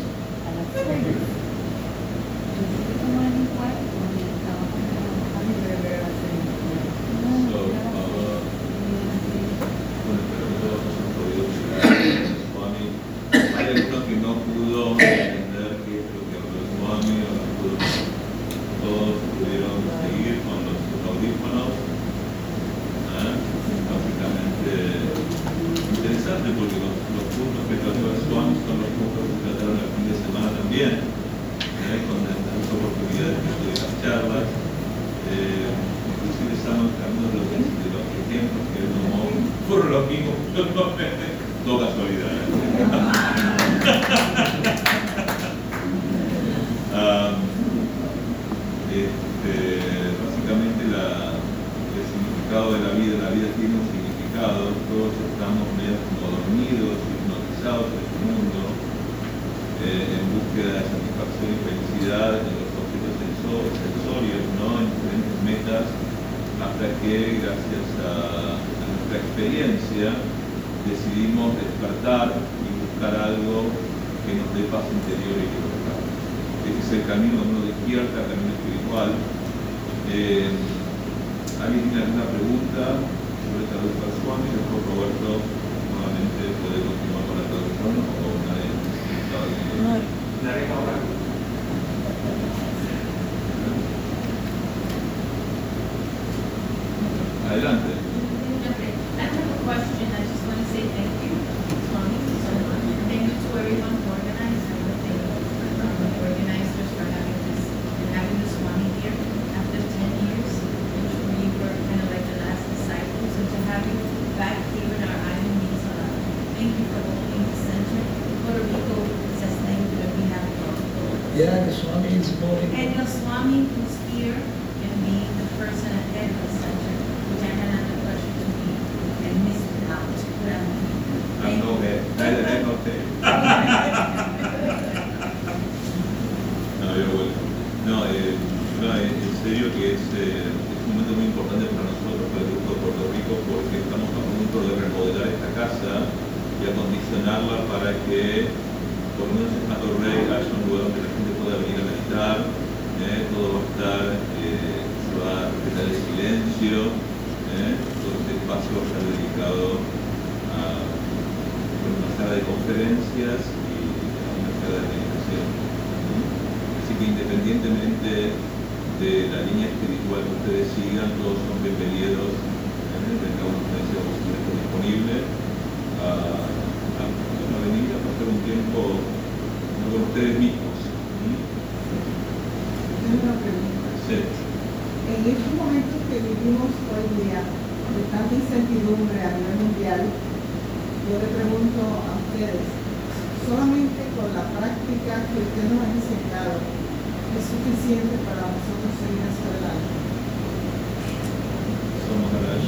Hay alguno que no pudo entender qué es lo que habló Swami, o no pudo, todos pudieron seguir con los audífonos. Básicamente interesante porque los puntos que trató el Swami son los puntos que trataron el fin de semana también, con estas oportunidades que tuve las charlas. Inclusive estamos hablando de los ejemplos que él tomó, fueron los mismos, no casualidad. Básicamente el significado de la vida tiene un significado, todos estamos medio como dormidos, hipnotizados en este mundo, en búsqueda de satisfacción y felicidad en los objetos sensorios, ¿no? En diferentes metas, hasta que gracias a nuestra experiencia decidimos despertar y buscar algo que nos dé paz interior y libertad. Ese es el camino donde uno despierta, el camino espiritual. ¿Alguien tiene alguna pregunta sobre traductor Swami? Después Roberto nuevamente puede continuar con la traducción o nadie estaba diciendo. Nadie ahora. Adelante. I have a question. I just want to say thank you, Swami, so much. Thank you to everyone who organized and the organizers for having the Swami here after 10 years, which we were kind of like the last disciples, and to have you back here in our island means a lot. Thank you for opening the center. Puerto Rico says thank you that we have it. Yeah, the Swami is more And the important. Swami who's here can be the person ahead of the center, which I had the pleasure to meet and miss out. Thank you. No, en serio que es un momento muy importante para nosotros, para el grupo de Puerto Rico, porque estamos a punto de remodelar esta casa y acondicionarla para que, por lo menos en Hato Rey, haya un lugar donde la gente pueda venir a meditar. Todo va a estar, se va a respetar el silencio, todo este espacio va a estar dedicado a una sala de conferencias y a una sala de meditación. Así que independientemente de la línea espiritual que ustedes sigan, todos son bienvenidos, cada uno de ustedes está disponible a venir a pasar un tiempo con ustedes mismos. Tengo una pregunta. Sí. En estos momentos que vivimos hoy día, de tanta incertidumbre a nivel mundial, yo le pregunto a ustedes, solamente con la práctica que ustedes nos han enseñado, ¿es suficiente para nosotros seguir hacia adelante? So Maharaj,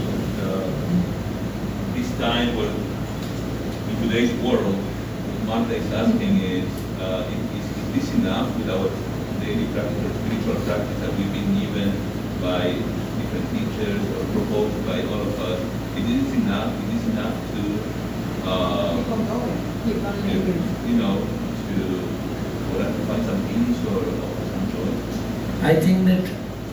this time, well, in today's world, what Martha is asking is this enough with our daily practice or spiritual practice that we've been given by different teachers or proposed by all of us? It is enough to, Keep on going. for us to find some peace or some joy. I think that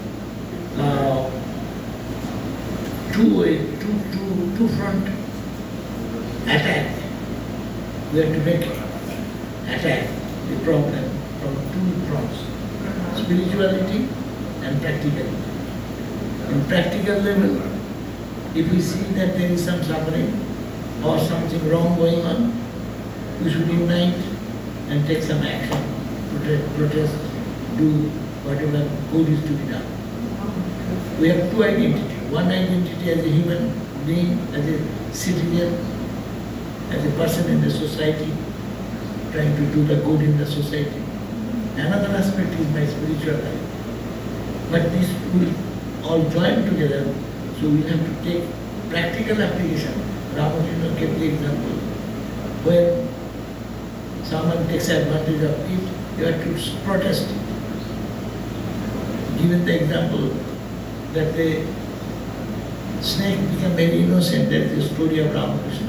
two front attack. We have to make attack the problem from two fronts, spirituality and practicality. In practical level, if we see that there is some suffering or something wrong going on, we should unite and take some action, protest, do whatever good is to be done. We have two identities. One identity as a human being, as a citizen, as a person in the society, trying to do the good in the society. Another aspect is my spiritual life. But these will all join together, so we have to take practical application. Ramakrishna gave the example. When someone takes advantage of it, you have to protest it. Given the example that the snake became very innocent, that is the story of Ramakrishna.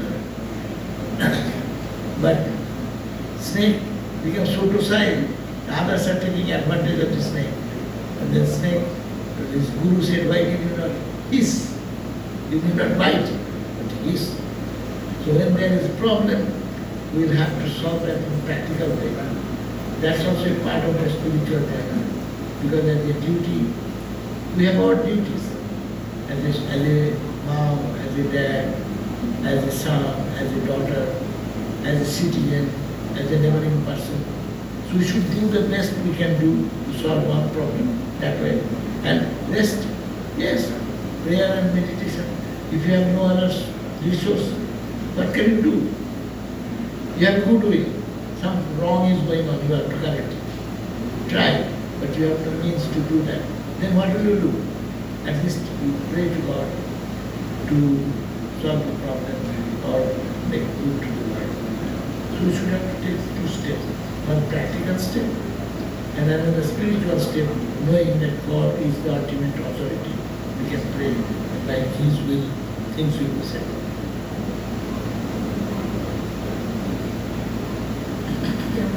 But snake becomes so docile, others are taking advantage of the snake. And then snake, his guru said, why did you not hiss? You did not bite, but hiss. So when there is a problem, we will have to solve that in a practical way. That's also a part of the spiritual journey. Because as a duty, we have our duties. As a mom, as a dad, as a son, as a daughter, as a citizen, as a neighboring person. So we should do the best we can do to solve one problem that way. And rest, yes, prayer and meditation. If you have no other resource, what can you do? You have good will. Some wrong is going on, you have to correct it. Try, but you have the means to do that. Then what will you do? At least you pray to God to solve the problem or make good to the world. So we should have to take two steps. One practical step and another spiritual step, knowing that God is the ultimate authority. We can pray, and by His will, things will be settled.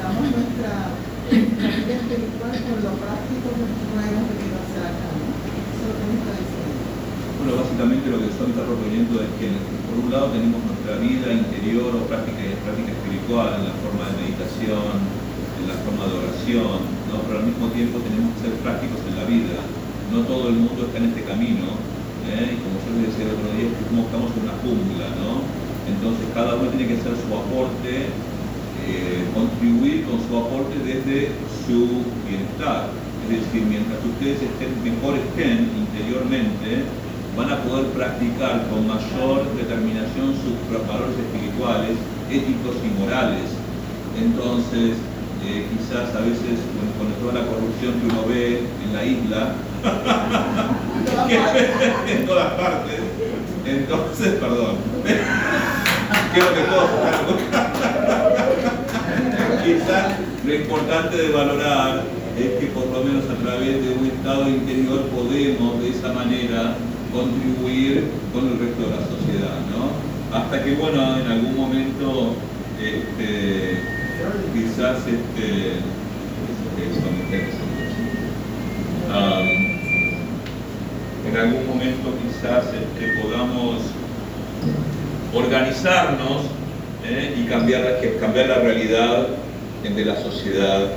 conectamos nuestra vida espiritual con lo práctico que nosotros hemos venido a hacer acá, ¿no? Eso es lo que me está diciendo. Bueno, básicamente lo que Swami está proponiendo es que por un lado tenemos nuestra vida interior o práctica espiritual en la forma de meditación, en la forma de oración, ¿no? Pero al mismo tiempo tenemos que ser prácticos en la vida. No todo el mundo está en este camino, y como yo les decía el otro día, es como estamos en una jungla, ¿no? Entonces cada uno tiene que hacer su aporte, contribuir con su aporte desde su bienestar. Es decir, mientras ustedes mejor estén interiormente, van a poder practicar con mayor determinación sus valores espirituales, éticos y morales. Entonces, quizás a veces con toda la corrupción que uno ve en la isla, en todas partes, entonces, perdón, creo que todos quizás lo importante de valorar es que por lo menos a través de un estado interior podemos de esa manera contribuir con el resto de la sociedad, ¿no? Hasta que, bueno, en algún momento quizás en algún momento quizás podamos organizarnos y cambiar la realidad de la sociedad.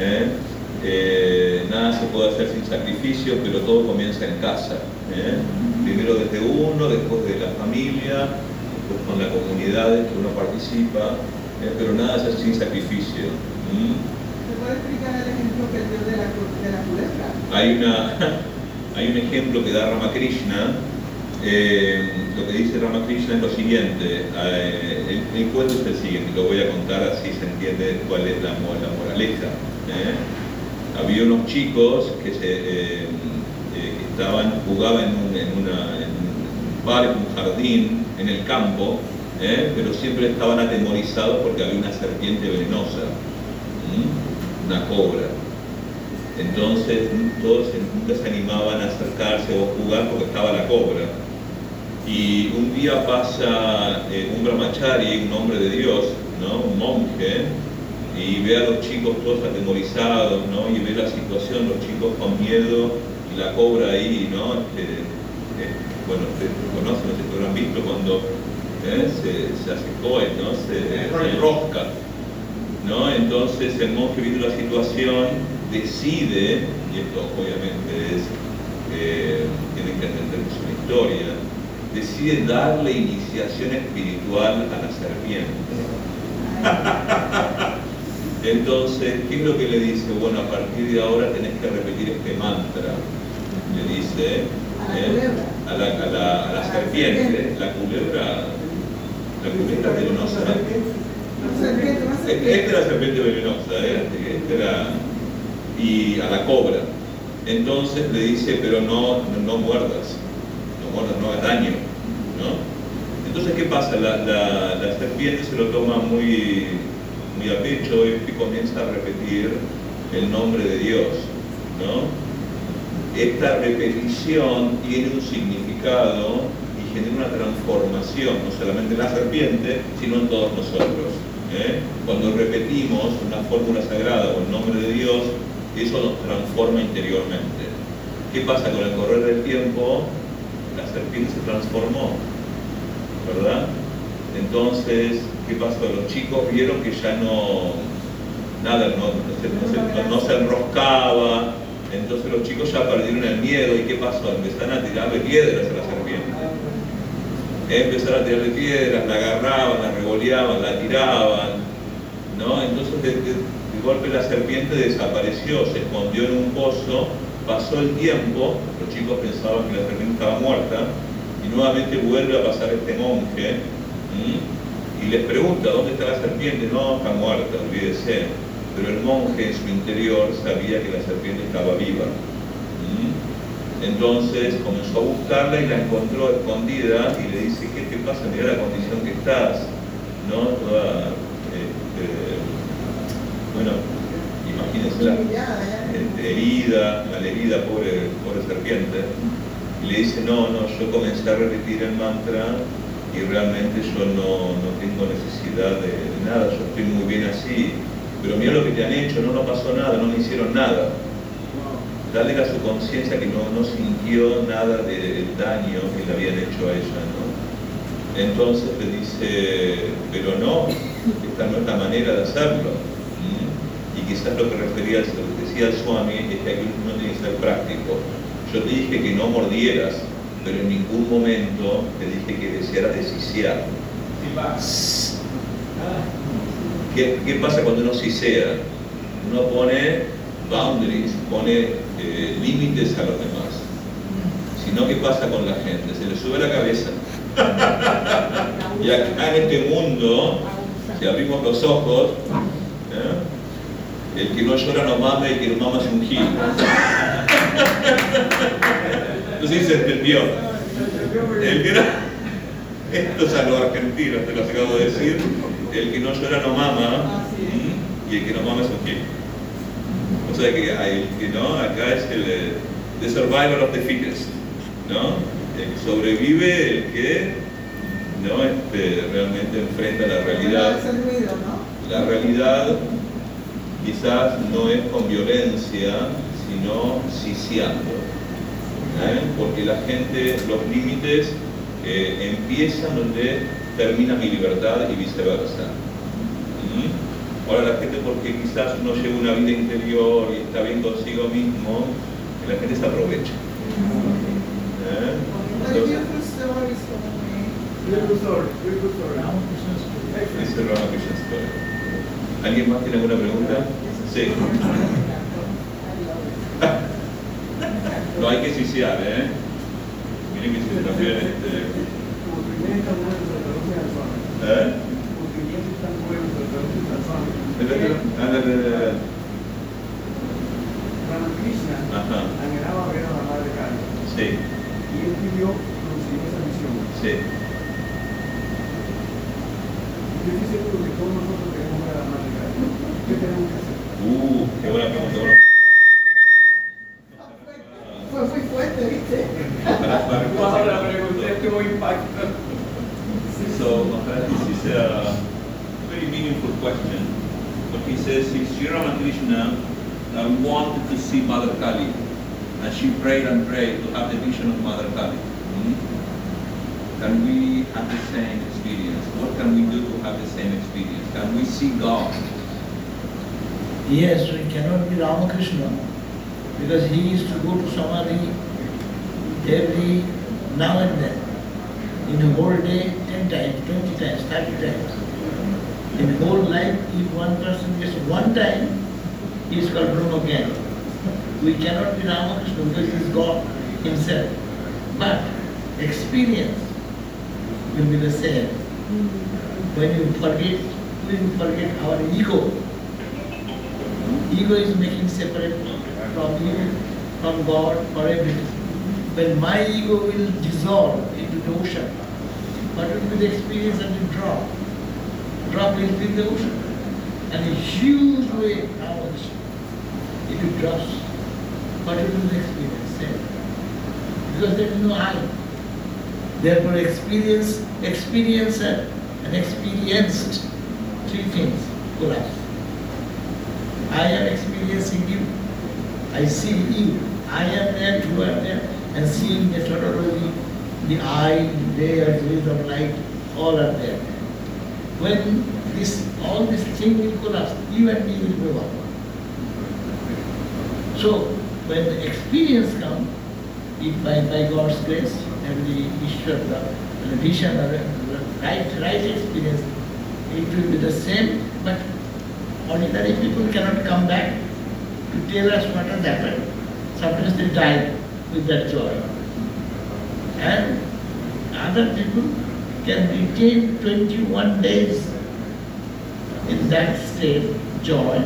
Nada se puede hacer sin sacrificio, pero todo comienza en casa. Primero desde uno, después de la familia, después con la comunidad en que uno participa, pero nada se hace sin sacrificio. ¿Se puede explicar el ejemplo que dio de la culebra? Hay un ejemplo que da Ramakrishna. Lo que dice Ramakrishna es lo siguiente. El cuento es el siguiente, lo voy a contar así se entiende cuál es la moraleja. Había unos chicos que jugaban en un parque, un jardín, en el campo, pero siempre estaban atemorizados porque había una serpiente venenosa, una cobra. Entonces todos nunca se animaban a acercarse o a jugar porque estaba la cobra. Y un día pasa un brahmachari, un hombre de Dios, ¿no? Un monje, y ve a los chicos todos atemorizados, ¿no? Y ve la situación, los chicos con miedo y la cobra ahí, ¿no? Bueno, ustedes conocen, no sé si lo habrán visto cuando se hace cohen, ¿no? Se enrosca, ¿no? Entonces el monje viendo la situación decide, y esto obviamente tienen que entender que es una historia, decide darle iniciación espiritual a la serpiente. Entonces, ¿qué es lo que le dice? Bueno, a partir de ahora tenés que repetir este mantra. Le dice a la serpiente, la culebra venenosa. Esta era la serpiente venenosa, y a la cobra. Entonces le dice, pero no muerdas, no hagas daño, ¿no? Entonces, ¿qué pasa? La serpiente se lo toma muy a pecho y comienza a repetir el nombre de Dios, ¿no? Esta repetición tiene un significado y genera una transformación, no solamente en la serpiente, sino en todos nosotros. Cuando repetimos una fórmula sagrada o el nombre de Dios, eso nos transforma interiormente. ¿Qué pasa? Con el correr del tiempo, la serpiente se transformó, ¿verdad? Entonces, ¿qué pasó? Los chicos vieron que ya no se enroscaba, entonces los chicos ya perdieron el miedo. ¿Y qué pasó? Empezaron a tirarle piedras a la serpiente. Empezaron a tirarle piedras, la agarraban, la revoleaban, la tiraban, ¿no? Entonces de golpe la serpiente desapareció, se escondió en un pozo, pasó el tiempo, los chicos pensaban que la serpiente estaba muerta, y nuevamente vuelve a pasar este monje, y les pregunta, ¿dónde está la serpiente? No, está muerta, olvídese. Pero el monje en su interior sabía que la serpiente estaba viva. Entonces comenzó a buscarla y la encontró escondida y le dice, ¿qué te pasa? Mira la condición que estás, ¿no? Toda, bueno, imagínense malherida, pobre serpiente. Y le dice, no, yo comencé a repetir el mantra y realmente yo no tengo necesidad de nada, yo estoy muy bien así. pero mira lo que te han hecho, no pasó nada, no le hicieron nada. Darle a su conciencia que no sintió nada del daño que le habían hecho a ella, ¿no? Entonces le dice, pero no, esta no es la manera de hacerlo. Y quizás lo que decía el Swami es que aquí no tiene que ser práctico. Yo te dije que no mordieras, pero en ningún momento te dije que desearas desiciar. ¿Qué pasa cuando uno sisea? Uno pone boundaries, pone límites a los demás. Si no, ¿qué pasa con la gente? Se le sube la cabeza. Y acá en este mundo, si abrimos los ojos, el que no llora no mama, el que no mama es un gil. No sé si se entendió. El que no... Esto es a los argentinos, te lo acabo de decir. El que no llora no mama, y el que no mama es un gil. O sea que el que no, acá es el the survival of the fittest, ¿no? El que sobrevive, el que no realmente enfrenta la realidad. La realidad quizás no es con violencia, sino sisiando. Porque la gente, los límites empiezan donde termina mi libertad y viceversa. Ahora la gente, porque quizás no lleva una vida interior y está bien consigo mismo, la gente se aprovecha. Ese Ramakrishna Story. ¿Alguien más tiene alguna pregunta? Sí. No hay que sisiar, Miren que si también Ramakrishna anhelaba ver a la Madre Kali. Sí. Y él pidió conseguir esa misión. Sí. Yo estoy seguro que todos nosotros queremos ver a la Madre Kali. ¿Qué tenemos que hacer? Qué buena pregunta. Fue muy fuerte, ¿viste? Wow, la pregunta tuvo impacto. So, Maharaj, this is a very meaningful question. But he says, if Sri Ramakrishna wanted to see Mother Kali, and she prayed and prayed to have the vision of Mother Kali, can we have the same experience? What can we do to have the same experience? Can we see God? Yes, we cannot be Ramakrishna because he used to go to Samadhi every now and then. In a whole day, 10 times, 20 times, 30 times. In whole life, if one person gets one time, he is called Brahma Jnana. We cannot be Ramakrishna because he is God himself. But experience will be the same. When you forget our ego. Ego is making separate from you, from God, for everything. When my ego will dissolve into the ocean, what will be the experience of the drop? Drop will be in the ocean. And a huge wave comes, it drops. What will be the experience? Same. Because there is no I. Therefore experiencer and experienced, three things collapse. I am experiencing you. I see you. I am there, you are there. And seeing the tautology, the eye, the rays of light, all are there. When all this thing will collapse, you and me will be one. So, when the experience comes, if by God's grace, and the Ishwar, the vision or right experience, it will be the same, but ordinary people cannot come back to tell us what has happened. Sometimes they die with that joy. And other people can retain 21 days in that state, joy.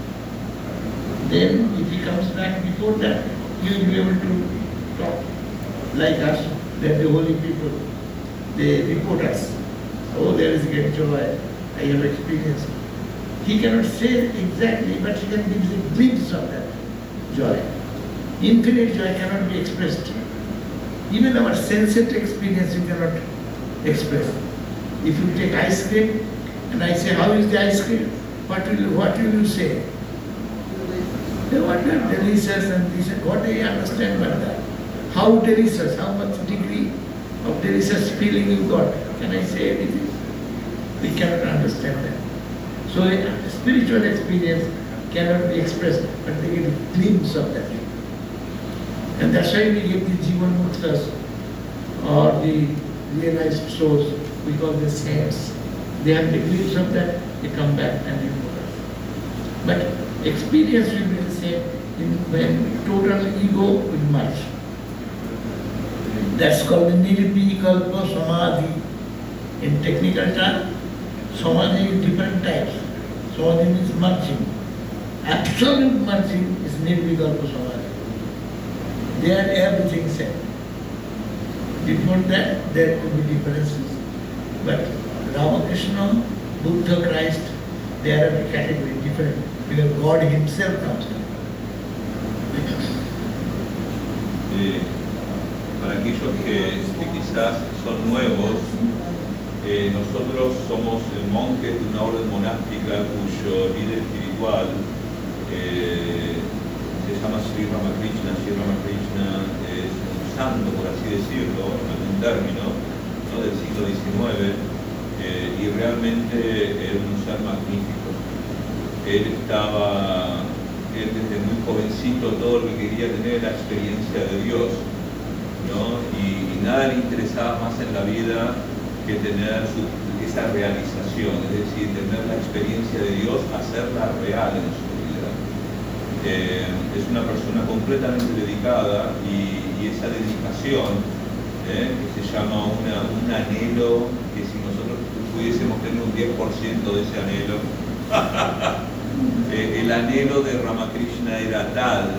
Then if he comes back before that, he will be able to talk like us, then the holy people, they report us. Oh, there is great joy, I have experienced. He cannot say exactly, but he can give a glimpse of that joy. Infinite joy cannot be expressed. Even our sensate experience you cannot express. If you take ice cream, and I say, how is the ice cream? what will you say? What are delicious and delicious? What do you understand by that? How delicious? How much degree of delicious feeling you got? Can I say anything? We cannot understand that. So a spiritual experience cannot be expressed, but they get a glimpse of that. And that's why we get the Jivan Muktas or the realized souls, we call the saints. They have the glimpse of that, they come back and they move on. But experience will be the same when total ego will merge. That's called the Nirvikalpa Samadhi. In technical term, Samadhi is different types. Samadhi means merging. Absolute merging is Nirvikalpa Samadhi. There everything is same. Before that, there could be differences. But Ramakrishna, Buddha, Christ, they are of a category different because God Himself comes down. Para aquellos que quizás son nuevos, nosotros somos monjes de una orden monástica cuyo líder espiritual se llama Sri Ramakrishna. Sri Ramakrishna es un santo, por así decirlo, en algún término, ¿no?, del siglo XIX, y realmente era un ser magnífico. Él desde muy jovencito, todo lo que quería tener era la experiencia de Dios, ¿no? Y nada le interesaba más en la vida que tener esa realización, es decir, tener la experiencia de Dios, hacerla real en su vida. Es una persona completamente dedicada y esa dedicación, que se llama un anhelo, que si nosotros pudiésemos tener un 10% de ese anhelo, el anhelo de Ramakrishna era tal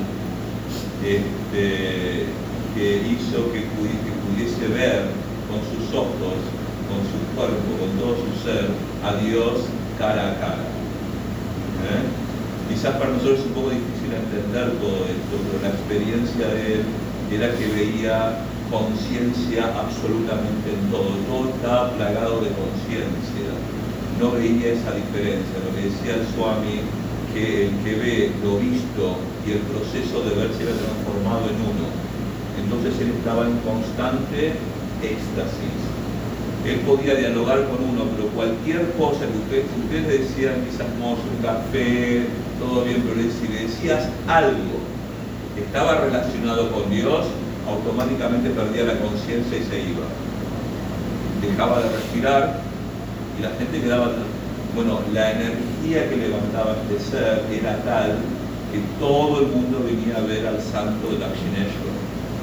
que hizo que pudiese ver con sus ojos, con su cuerpo, con todo su ser, a Dios cara a cara. Quizás para nosotros es un poco difícil entender todo esto, pero la experiencia de él era que veía conciencia absolutamente en todo estaba plagado de conciencia, no veía esa diferencia. Lo que decía el Swami, que el que ve lo visto y el proceso de ver se era transformado en uno. Entonces él estaba en constante éxtasis. Él podía dialogar con uno, pero cualquier cosa que ustedes decían, quizás mozo, un café, todo bien, pero si le decías algo que estaba relacionado con Dios, automáticamente perdía la conciencia y se iba. Dejaba de respirar y la gente quedaba... Bueno, la energía que levantaba este ser era tal que todo el mundo venía a ver al santo de Dakshineshwar.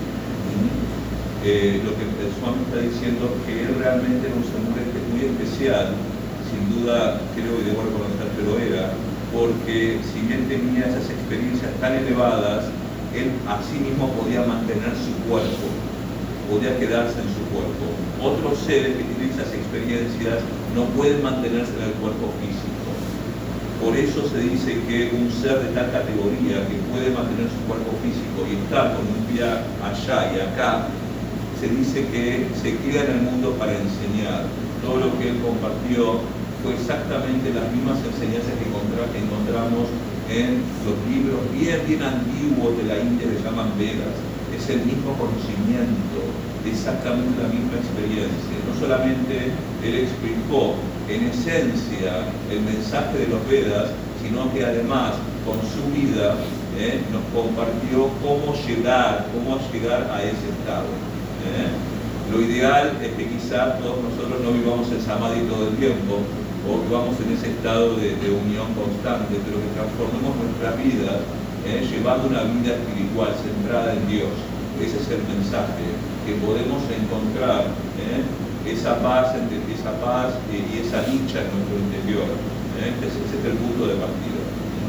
Lo que el Swami está diciendo es que él realmente era un ser muy especial, sin duda creo y debo reconocer que lo era, porque si bien tenía esas experiencias tan elevadas, él a sí mismo podía mantener su cuerpo, podía quedarse en su cuerpo. Otros seres que tienen esas experiencias no pueden mantenerse en el cuerpo físico. Por eso se dice que un ser de tal categoría que puede mantener su cuerpo físico y estar con un pie allá y acá, se dice que se queda en el mundo para enseñar. Todo lo que él compartió fue exactamente las mismas enseñanzas que encontramos en los libros bien antiguos de la India que se llaman Vedas. Es el mismo conocimiento, exactamente la misma experiencia. No solamente él explicó en esencia el mensaje de los Vedas, sino que además con su vida nos compartió cómo llegar a ese estado. Lo ideal es que quizás todos nosotros no vivamos el samadhi todo el tiempo o vivamos en ese estado de unión constante, pero que transformemos nuestras vidas llevando una vida espiritual centrada en Dios. Ese es el mensaje, que podemos encontrar esa paz y esa dicha en nuestro interior. Ese es el punto de partida.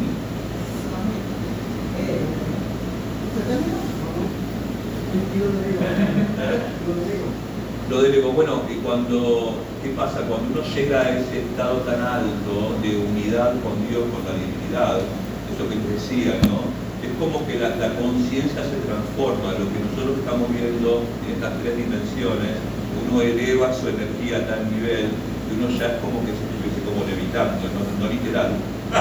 Lo del ego, bueno, ¿qué pasa? Cuando uno llega a ese estado tan alto de unidad con Dios, con la divinidad, eso que les decía, ¿no? Es como que la conciencia se transforma. Lo que nosotros estamos viendo en estas tres dimensiones, uno eleva su energía a tal nivel que uno ya es como que se estuviese como levitando, no literal,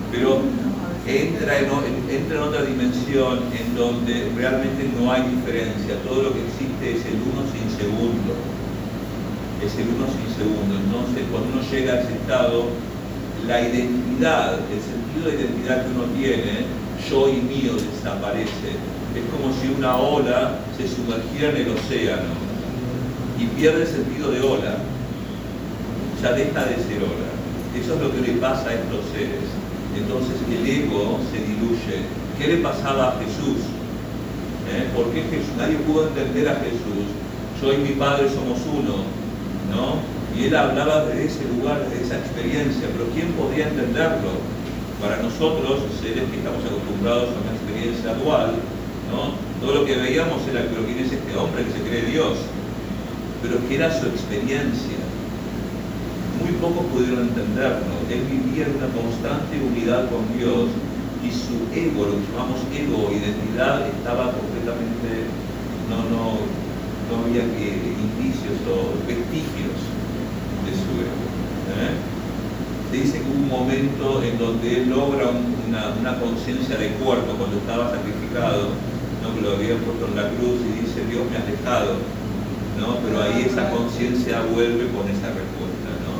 pero entra en otra dimensión en donde realmente no hay diferencia. Todo lo que existe es el uno sin segundo. Es el uno sin segundo. Entonces, cuando uno llega a ese estado, la identidad, el sentido de identidad que uno tiene, yo y mío, desaparece. Es como si una ola se sumergiera en el océano y pierde el sentido de ola. Ya deja de ser ola. Eso es lo que le pasa a estos seres. Entonces el ego se diluye. ¿Qué le pasaba a Jesús? ¿Por qué Jesús? Nadie pudo entender a Jesús. Yo y mi Padre somos uno, ¿no? Y él hablaba de ese lugar, de esa experiencia, pero ¿quién podía entenderlo? Para nosotros, seres que estamos acostumbrados a una experiencia dual, ¿no? Todo lo que veíamos era, pero ¿quién es este hombre que se cree Dios? Pero que era su experiencia. Muy pocos pudieron entenderlo. Él vivía en una constante unidad con Dios y su ego, lo que llamamos ego, identidad, estaba completamente, no había indicios o vestigios de su ego. Se dice que hubo un momento en donde él logra una conciencia de cuerpo cuando estaba sacrificado, ¿no? Que lo habían puesto en la cruz y dice, Dios me ha dejado, ¿no? Pero ahí esa conciencia vuelve con esa respuesta, ¿no?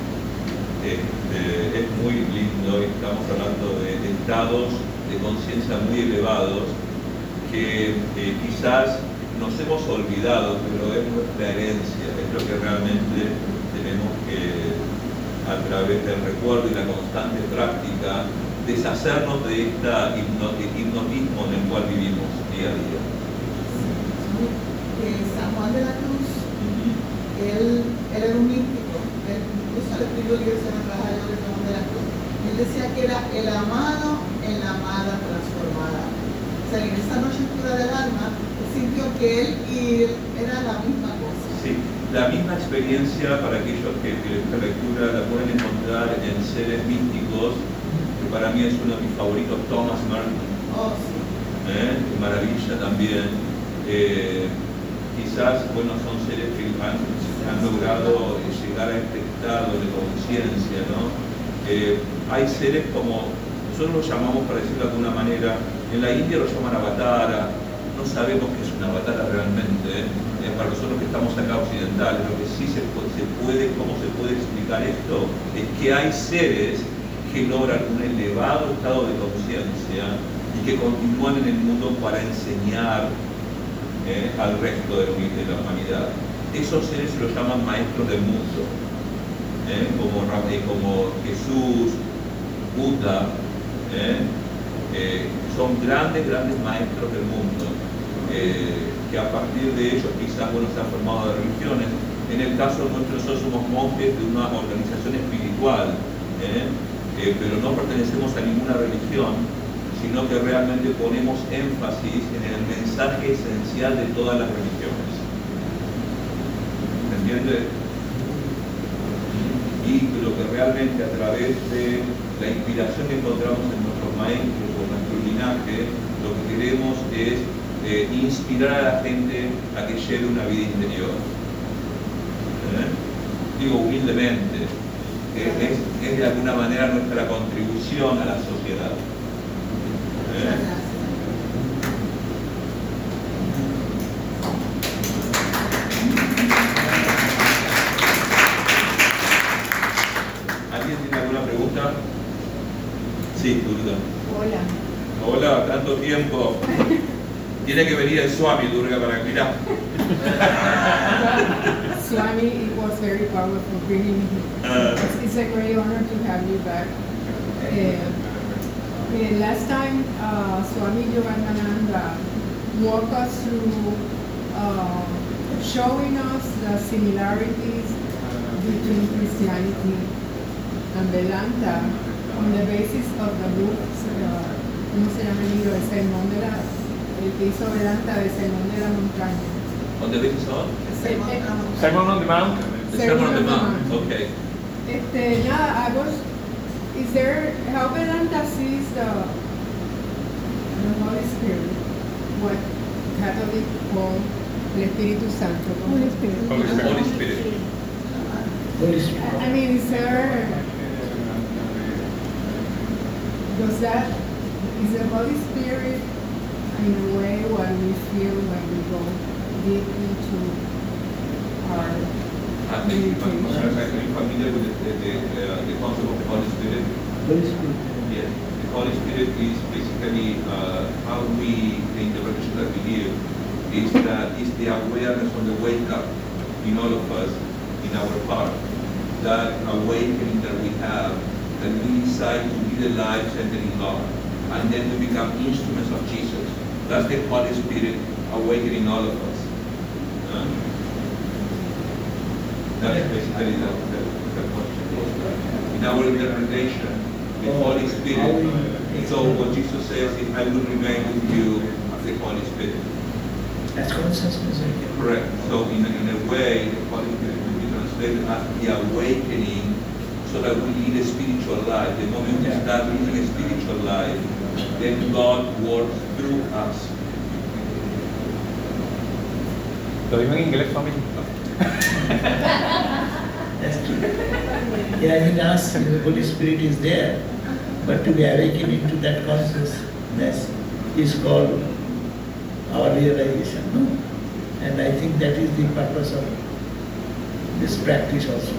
Es muy lindo, estamos hablando de estados de conciencia muy elevados que quizás nos hemos olvidado, pero es nuestra herencia, es lo que realmente tenemos que, a través del recuerdo y la constante práctica, deshacernos de este hipnotismo en el cual vivimos día a día. San Juan de la Cruz, él era un místico, él incluso le escribió libros en el Rajayo de San Juan de la Cruz. Él decía que era el amado en la amada transformada. O sea, en esa noche oscura del alma, él sintió que él y él era la misma cosa. Sí, la misma experiencia para aquellos que esta lectura la pueden encontrar en seres místicos, que para mí es uno de mis favoritos, Thomas Merton. Oh, sí. Qué maravilla también. Quizás, bueno, son seres que han logrado llegar a este estado de conciencia, ¿no? Hay seres como, nosotros los llamamos, para decirlo de alguna manera, en la India lo llaman avatara, no sabemos qué es una avatara realmente, para nosotros que estamos acá occidentales, lo que sí ¿cómo se puede explicar esto? Es que hay seres que logran un elevado estado de conciencia y que continúan en el mundo para enseñar al resto de la humanidad. Esos seres se los llaman maestros del mundo, como Jesús, Buda, son grandes maestros del mundo, que a partir de ellos quizás se han formado de religiones. En el caso nuestro, nosotros somos monjes de una organización espiritual, pero no pertenecemos a ninguna religión, sino que realmente ponemos énfasis en el mensaje esencial de todas las religiones. ¿Se entiende? Y lo que realmente a través de la inspiración que encontramos en nuestros maestros o nuestro linaje, lo que queremos es inspirar a la gente a que lleve una vida interior. Digo humildemente, es de alguna manera nuestra contribución a la sociedad. ¿Alguien tiene alguna pregunta? Sí, Durga. Hola. Hola, tanto tiempo. Tiene que venir el Swami, Durga, para que mirá. Swami, it was very powerful bringing me here. It's a great honor to have you back. Last time, Swami Yogananda walked us through showing us the similarities between Christianity and Vedanta on the basis of the book, ¿cómo se llama el libro? El Sermón de la, el que hizo Vedanta, el Sermón de la Montaña. On the basis of? Sermon on the Mount. The Sermon on the Mount. Okay. Nada, is there, how Vedanta sees the Holy Spirit, what Catholic call el Espíritu Santo? Holy Spirit. Holy Spirit. Holy Spirit. I mean, is there, Because that is the Holy Spirit in a way what we feel when we go deep into our Are you familiar with the concept of the Holy Spirit? Holy Spirit. Yes. The Holy Spirit is basically how the interpretation that we give is that is the awareness of the wake up in all of us, in our heart. That awakening that we have, that we decide to live a life centered in God. And then we become instruments of Jesus. That's the Holy Spirit awakening all of us. That's basically the question. In our interpretation, the Holy Spirit. So what Jesus says is, I will remain with you as the Holy Spirit. That's consciousness again. Correct. So in a way, the Holy Spirit will be translated as the awakening, so that we lead a spiritual life. The moment we start living a spiritual life, then God works through us. Lo digo en inglés, Swami. That's true. Yeah, in us, the Holy Spirit is there, but to be awakened into that consciousness is called our realization. No? And I think that is the purpose of this practice also.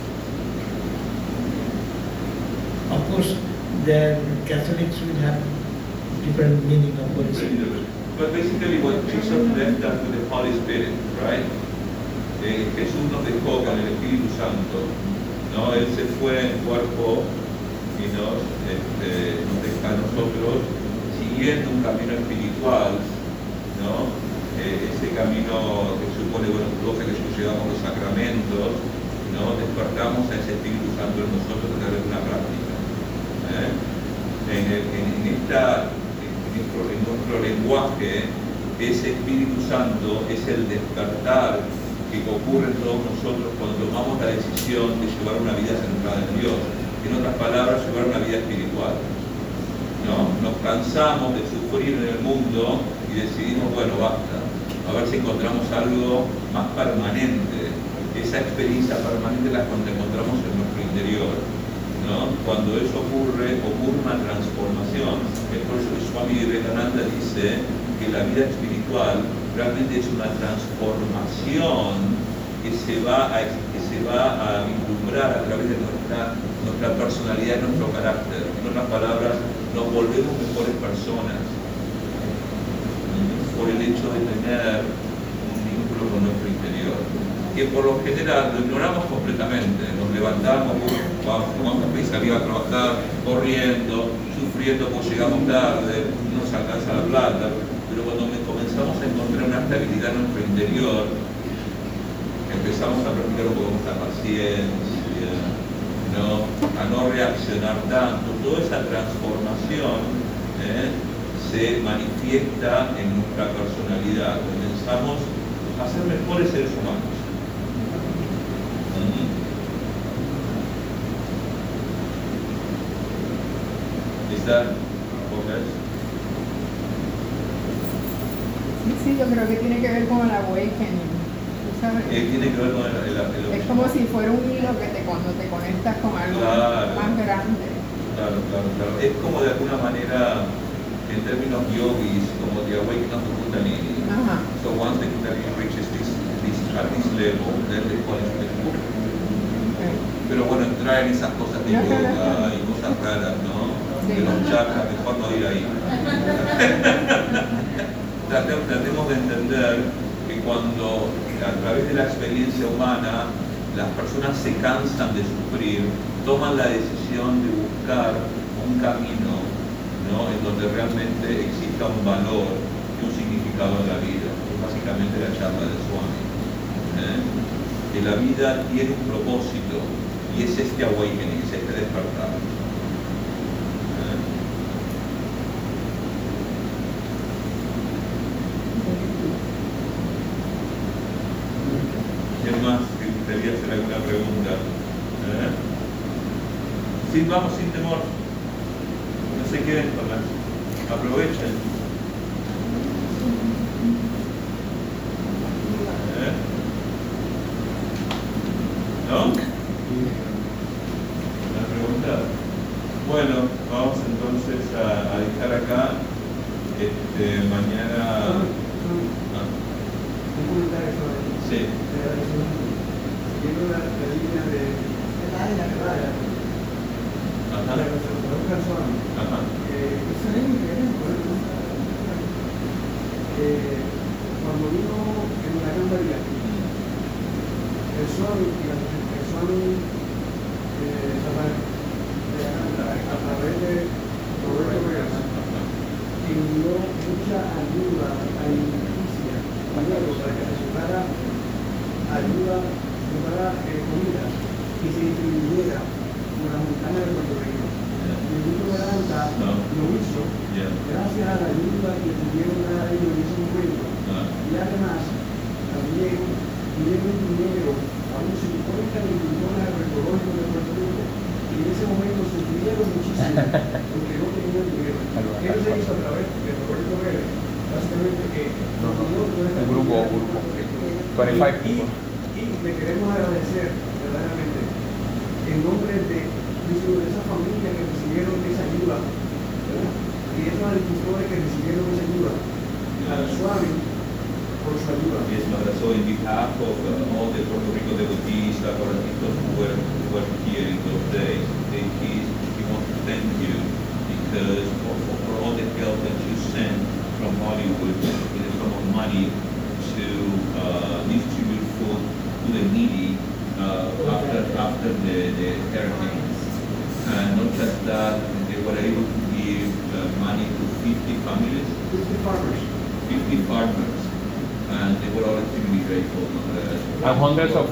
Of course, the Catholics will have different meaning of Holy Spirit. But basically what Jesus left us with the Holy Spirit, right? Jesús nos dejó con el Espíritu Santo, ¿no? Él se fue en cuerpo y nos deja a nosotros siguiendo un camino espiritual, ¿no? Ese camino que supone, bueno, todo que llevamos los sacramentos, ¿no? Despertamos a ese Espíritu Santo en nosotros a través de una práctica. En nuestro lenguaje, ese Espíritu Santo es el despertar que ocurre en todos nosotros cuando tomamos la decisión de llevar una vida centrada en Dios. En otras palabras, llevar una vida espiritual. ¿No? Nos cansamos de sufrir en el mundo y decidimos, bueno, basta, a ver si encontramos algo más permanente. Esa experiencia permanente la encontramos en nuestro interior. ¿No? Cuando eso ocurre una transformación. El profesor Swami Vivekananda dice que la vida espiritual realmente es una transformación que se va a vislumbrar a través de nuestra personalidad y nuestro carácter. En otras palabras, nos volvemos mejores personas por el hecho de tener un vínculo con nuestro interior, que por lo general lo ignoramos completamente. Nos levantamos, vamos a salir a trabajar, corriendo, sufriendo porque llegamos tarde, no nos alcanza la plata, pero cuando comenzamos a encontrar una estabilidad en nuestro interior, empezamos a practicar un poco nuestra paciencia, ¿no? A no reaccionar tanto. Toda esa transformación se manifiesta en nuestra personalidad. Comenzamos a ser mejores seres humanos. Sí, yo creo que tiene que ver con el awakening, ¿sabes? Tiene que ver con el es como si fuera un hilo cuando te conectas con algo más grande. Claro. Es como de alguna manera, en términos yogis, como the awakening of the Kundalini. So once the Kundalini reaches at this level, then the Holy Spirit. Pero bueno, entrar en esas cosas de yoga y cosas raras, ¿no? De los chakras, mejor no ir ahí. Tratemos de entender que cuando a través de la experiencia humana las personas se cansan de sufrir, toman la decisión de buscar un camino, ¿no? En donde realmente exista un valor y un significado en la vida. Es básicamente la charla de Swami. Que la vida tiene un propósito y es este awakening, es este despertar. ¿Quién más que gustaría hacer alguna pregunta? Sí, vamos sin temor. No se queden con las. Aprovechen. ¿No? ¿Una pregunta? Bueno, vamos entonces. entonces a dejar acá. Mañana. Un comentario sobre Sí. siguiendo la línea de Raya, Ajá. la conservador Calzón, Ajá. cuando vino en la Cámara el sol y la presentación a través de Roberto Vegas envió mucha ayuda a la injusticia para que se llevara ayuda, se llevara comida y se distribuyera por la montaña de Puerto Rico. El grupo de Atlanta lo hizo gracias a la ayuda que tuvieron a ellos en ese momento. Y además, también dieron dinero a un 50 agricultores agroecológicos de Puerto Rico y en ese momento sufrieron muchísimo porque no tenían dinero. Eso se hizo a través de Roberto Vélez, básicamente que El grupo 25 people. Y le queremos agradecer verdaderamente en nombre de esa familia que recibieron esa ayuda, ¿verdad? Y esos agricultores que recibieron esa ayuda, al Suave por su ayuda. Yes, Mother. So in behalf of all the Puerto Rico devotees, Coratitos who were here in those days, we want to thank you because for all the help that you sent from Hollywood in the form of money to distribute food to the needy after the hurricane. And not just that, they were able to give money to 50 families, 50 farmers. 50 farmers, and they were all extremely grateful. And hundreds of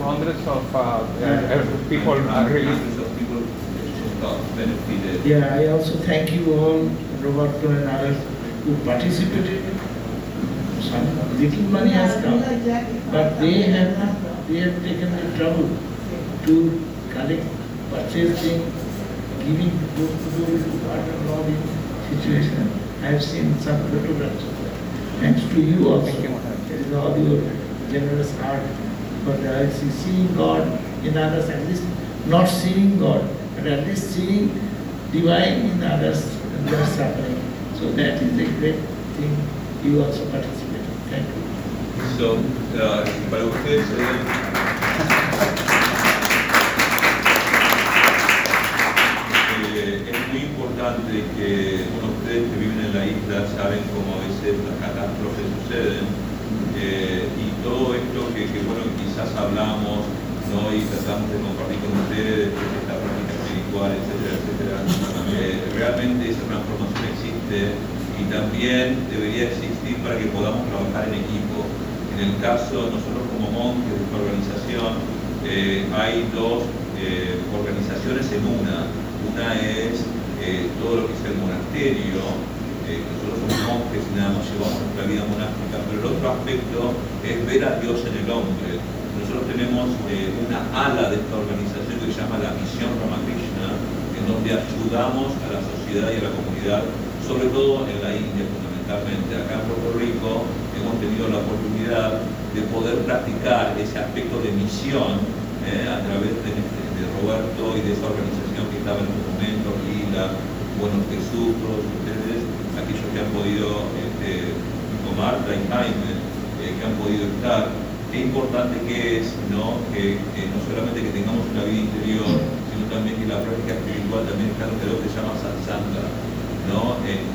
people are really. Hundreds of people benefited. Yeah, I also thank you all, Roberto and others who participated. Some little money has come, but they have taken the trouble to collect, purchasing, giving door to waterlogging situation. I have seen some photographs of that. Thanks to you also. It is all your generous heart. But I see seeing God in others, at least not seeing God, but at least seeing divine in others and their suffering. So that is a great thing. You also participated. Thank you. So, para ustedes es muy importante que ustedes que viven en la isla saben cómo a veces las catástrofes suceden y todo esto que quizás hablamos, ¿no? Y tratamos de compartir con ustedes esta práctica espiritual, etcétera, realmente esa transformación existe y también debería existir para que podamos trabajar en equipo. En el caso, nosotros como monjes de esta organización, hay dos organizaciones en una. Una es todo lo que es el monasterio, nosotros somos monjes y nada más llevamos nuestra vida monástica, pero el otro aspecto es ver a Dios en el hombre. Nosotros tenemos una ala de esta organización que se llama la Misión Ramakrishna, en donde ayudamos a la sociedad y a la comunidad, sobre todo en la India fundamentalmente. Acá en Puerto Rico hemos tenido la oportunidad de poder practicar ese aspecto de misión a través de Roberto y de esa organización que estaba en un momento, Lila, bueno, Jesús, todos ustedes, aquellos que han podido, como Marta y Jaime, que han podido estar. Qué importante que es, ¿no? Que no solamente que tengamos una vida interior, sino también que la práctica espiritual también está lo que se llama satsanga, ¿no? En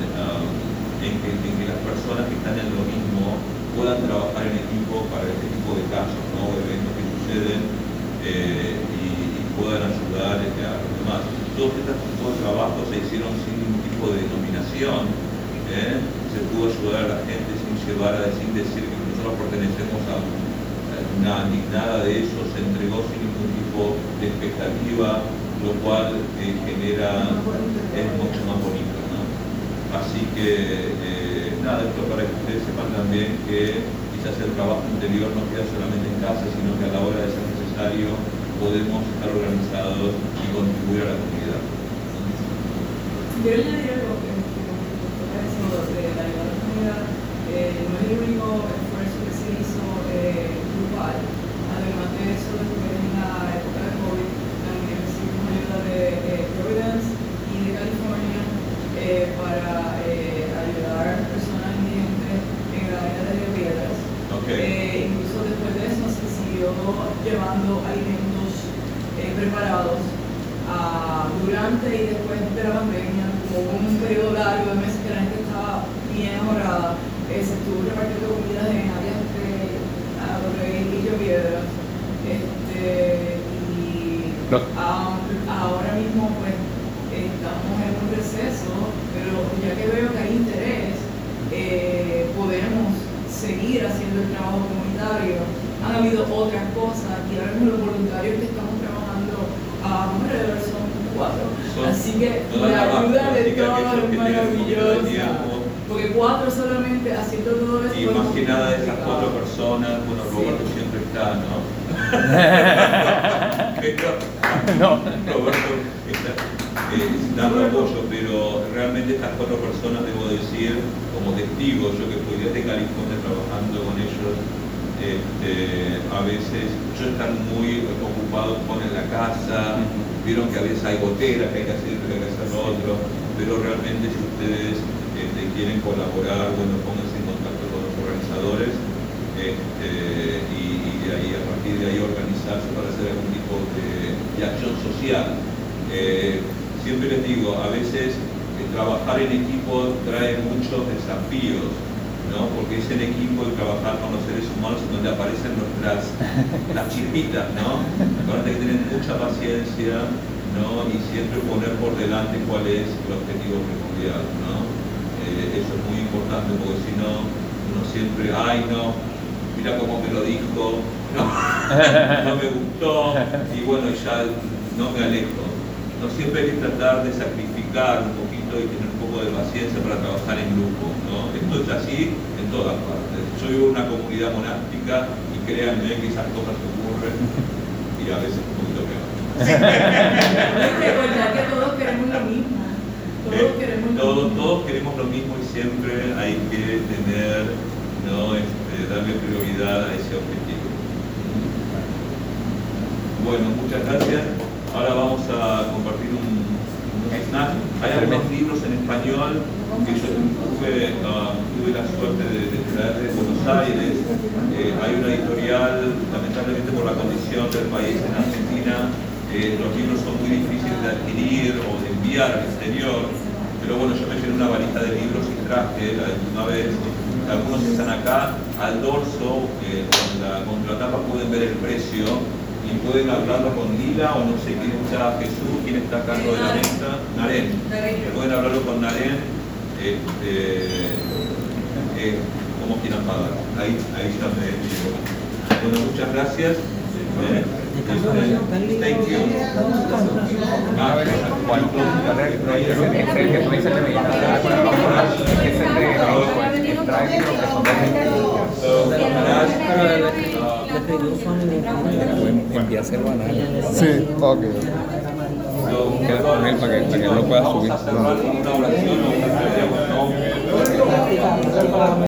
que las personas que están en lo mismo puedan trabajar en equipo para este tipo de casos, ¿no? Eventos que suceden y puedan ayudar a los demás. Todos estos tipos de trabajos se hicieron sin ningún tipo de denominación, se pudo ayudar a la gente sin decir que nosotros pertenecemos a nada de eso, se entregó sin ningún tipo de expectativa, lo cual es mucho más bonito, ¿no? Así que nada, esto para que ustedes sepan también que quizás el trabajo interior no queda solamente en casa, sino que a la hora de ser necesario podemos estar organizados y contribuir a la comunidad. Yo le diría algo que eso de la comunidad no es el único esfuerzo que se hizo grupal. Además de eso, después en la época de COVID también recibimos ayuda de Providence y de California durante y después de la pandemia, como un periodo largo de meses que la gente estaba bien ahorrada, se estuvo repartiendo comidas en áreas de Lillo Piedras. Ahora mismo pues estamos en un receso, pero ya que veo que hay interés, podemos seguir haciendo el trabajo comunitario. Han habido otras cosas y ahora mismo los voluntarios que estamos trabajando alrededor son 4. Así que la ayuda de todos es maravillosa. Porque 4 solamente haciendo todo eso. Y más que nada de esas 4 personas, bueno, Roberto siempre está, ¿no? Roberto está dando apoyo, pero realmente estas 4 personas, debo decir, como testigos, yo que fui desde California trabajando con ellos, a veces yo estar muy ocupado con en la casa, vieron que a veces hay goteras, que hay que hacer esto, que hay que hacer lo otro, pero realmente si ustedes quieren colaborar, bueno, pónganse en contacto con los organizadores y de ahí, a partir de ahí organizarse para hacer algún tipo de acción social. Siempre les digo, a veces trabajar en equipo trae muchos desafíos, ¿no? Porque es en equipo y trabajar con los seres humanos donde aparecen las chispitas, ¿no? Van a tener que tener mucha paciencia, ¿no? Y siempre poner por delante cuál es el objetivo primordial, ¿no? Eso es muy importante porque si no, uno siempre, ay no, mira cómo me lo dijo, no me gustó, y bueno, ya no me alejo. No siempre hay que tratar de sacrificar un poquito y tener un poco de paciencia para trabajar en grupo, ¿no? Esto es así en todas partes. Yo vivo en una comunidad monástica y créanme que esas cosas ocurren y a veces un poquito peor. Recordar que todos queremos lo mismo. Todos queremos lo mismo y siempre hay que tener, ¿no? Darle prioridad a ese objetivo. Bueno, muchas gracias. Ahora vamos a compartir un snack. Hay algunos libros en español que yo tuve la suerte de traer de Buenos Aires. Hay una editorial, lamentablemente por la condición del país en Argentina, los libros son muy difíciles de adquirir o de enviar al exterior, pero bueno, yo me llevé una valija de libros y traje la última vez. Algunos están acá, al dorso, con la contratapa pueden ver el precio y pueden hablarlo con Lila o no sé quién está, Jesús, quién está a cargo de la mesa, Naren. Pueden hablarlo con Naren, como quieran pagar. Ahí ya me digo. Bueno, muchas gracias. Thank you. Enviárselo a nadie. Sí, ok. Queda con él para que él lo pueda subir. Una oración o una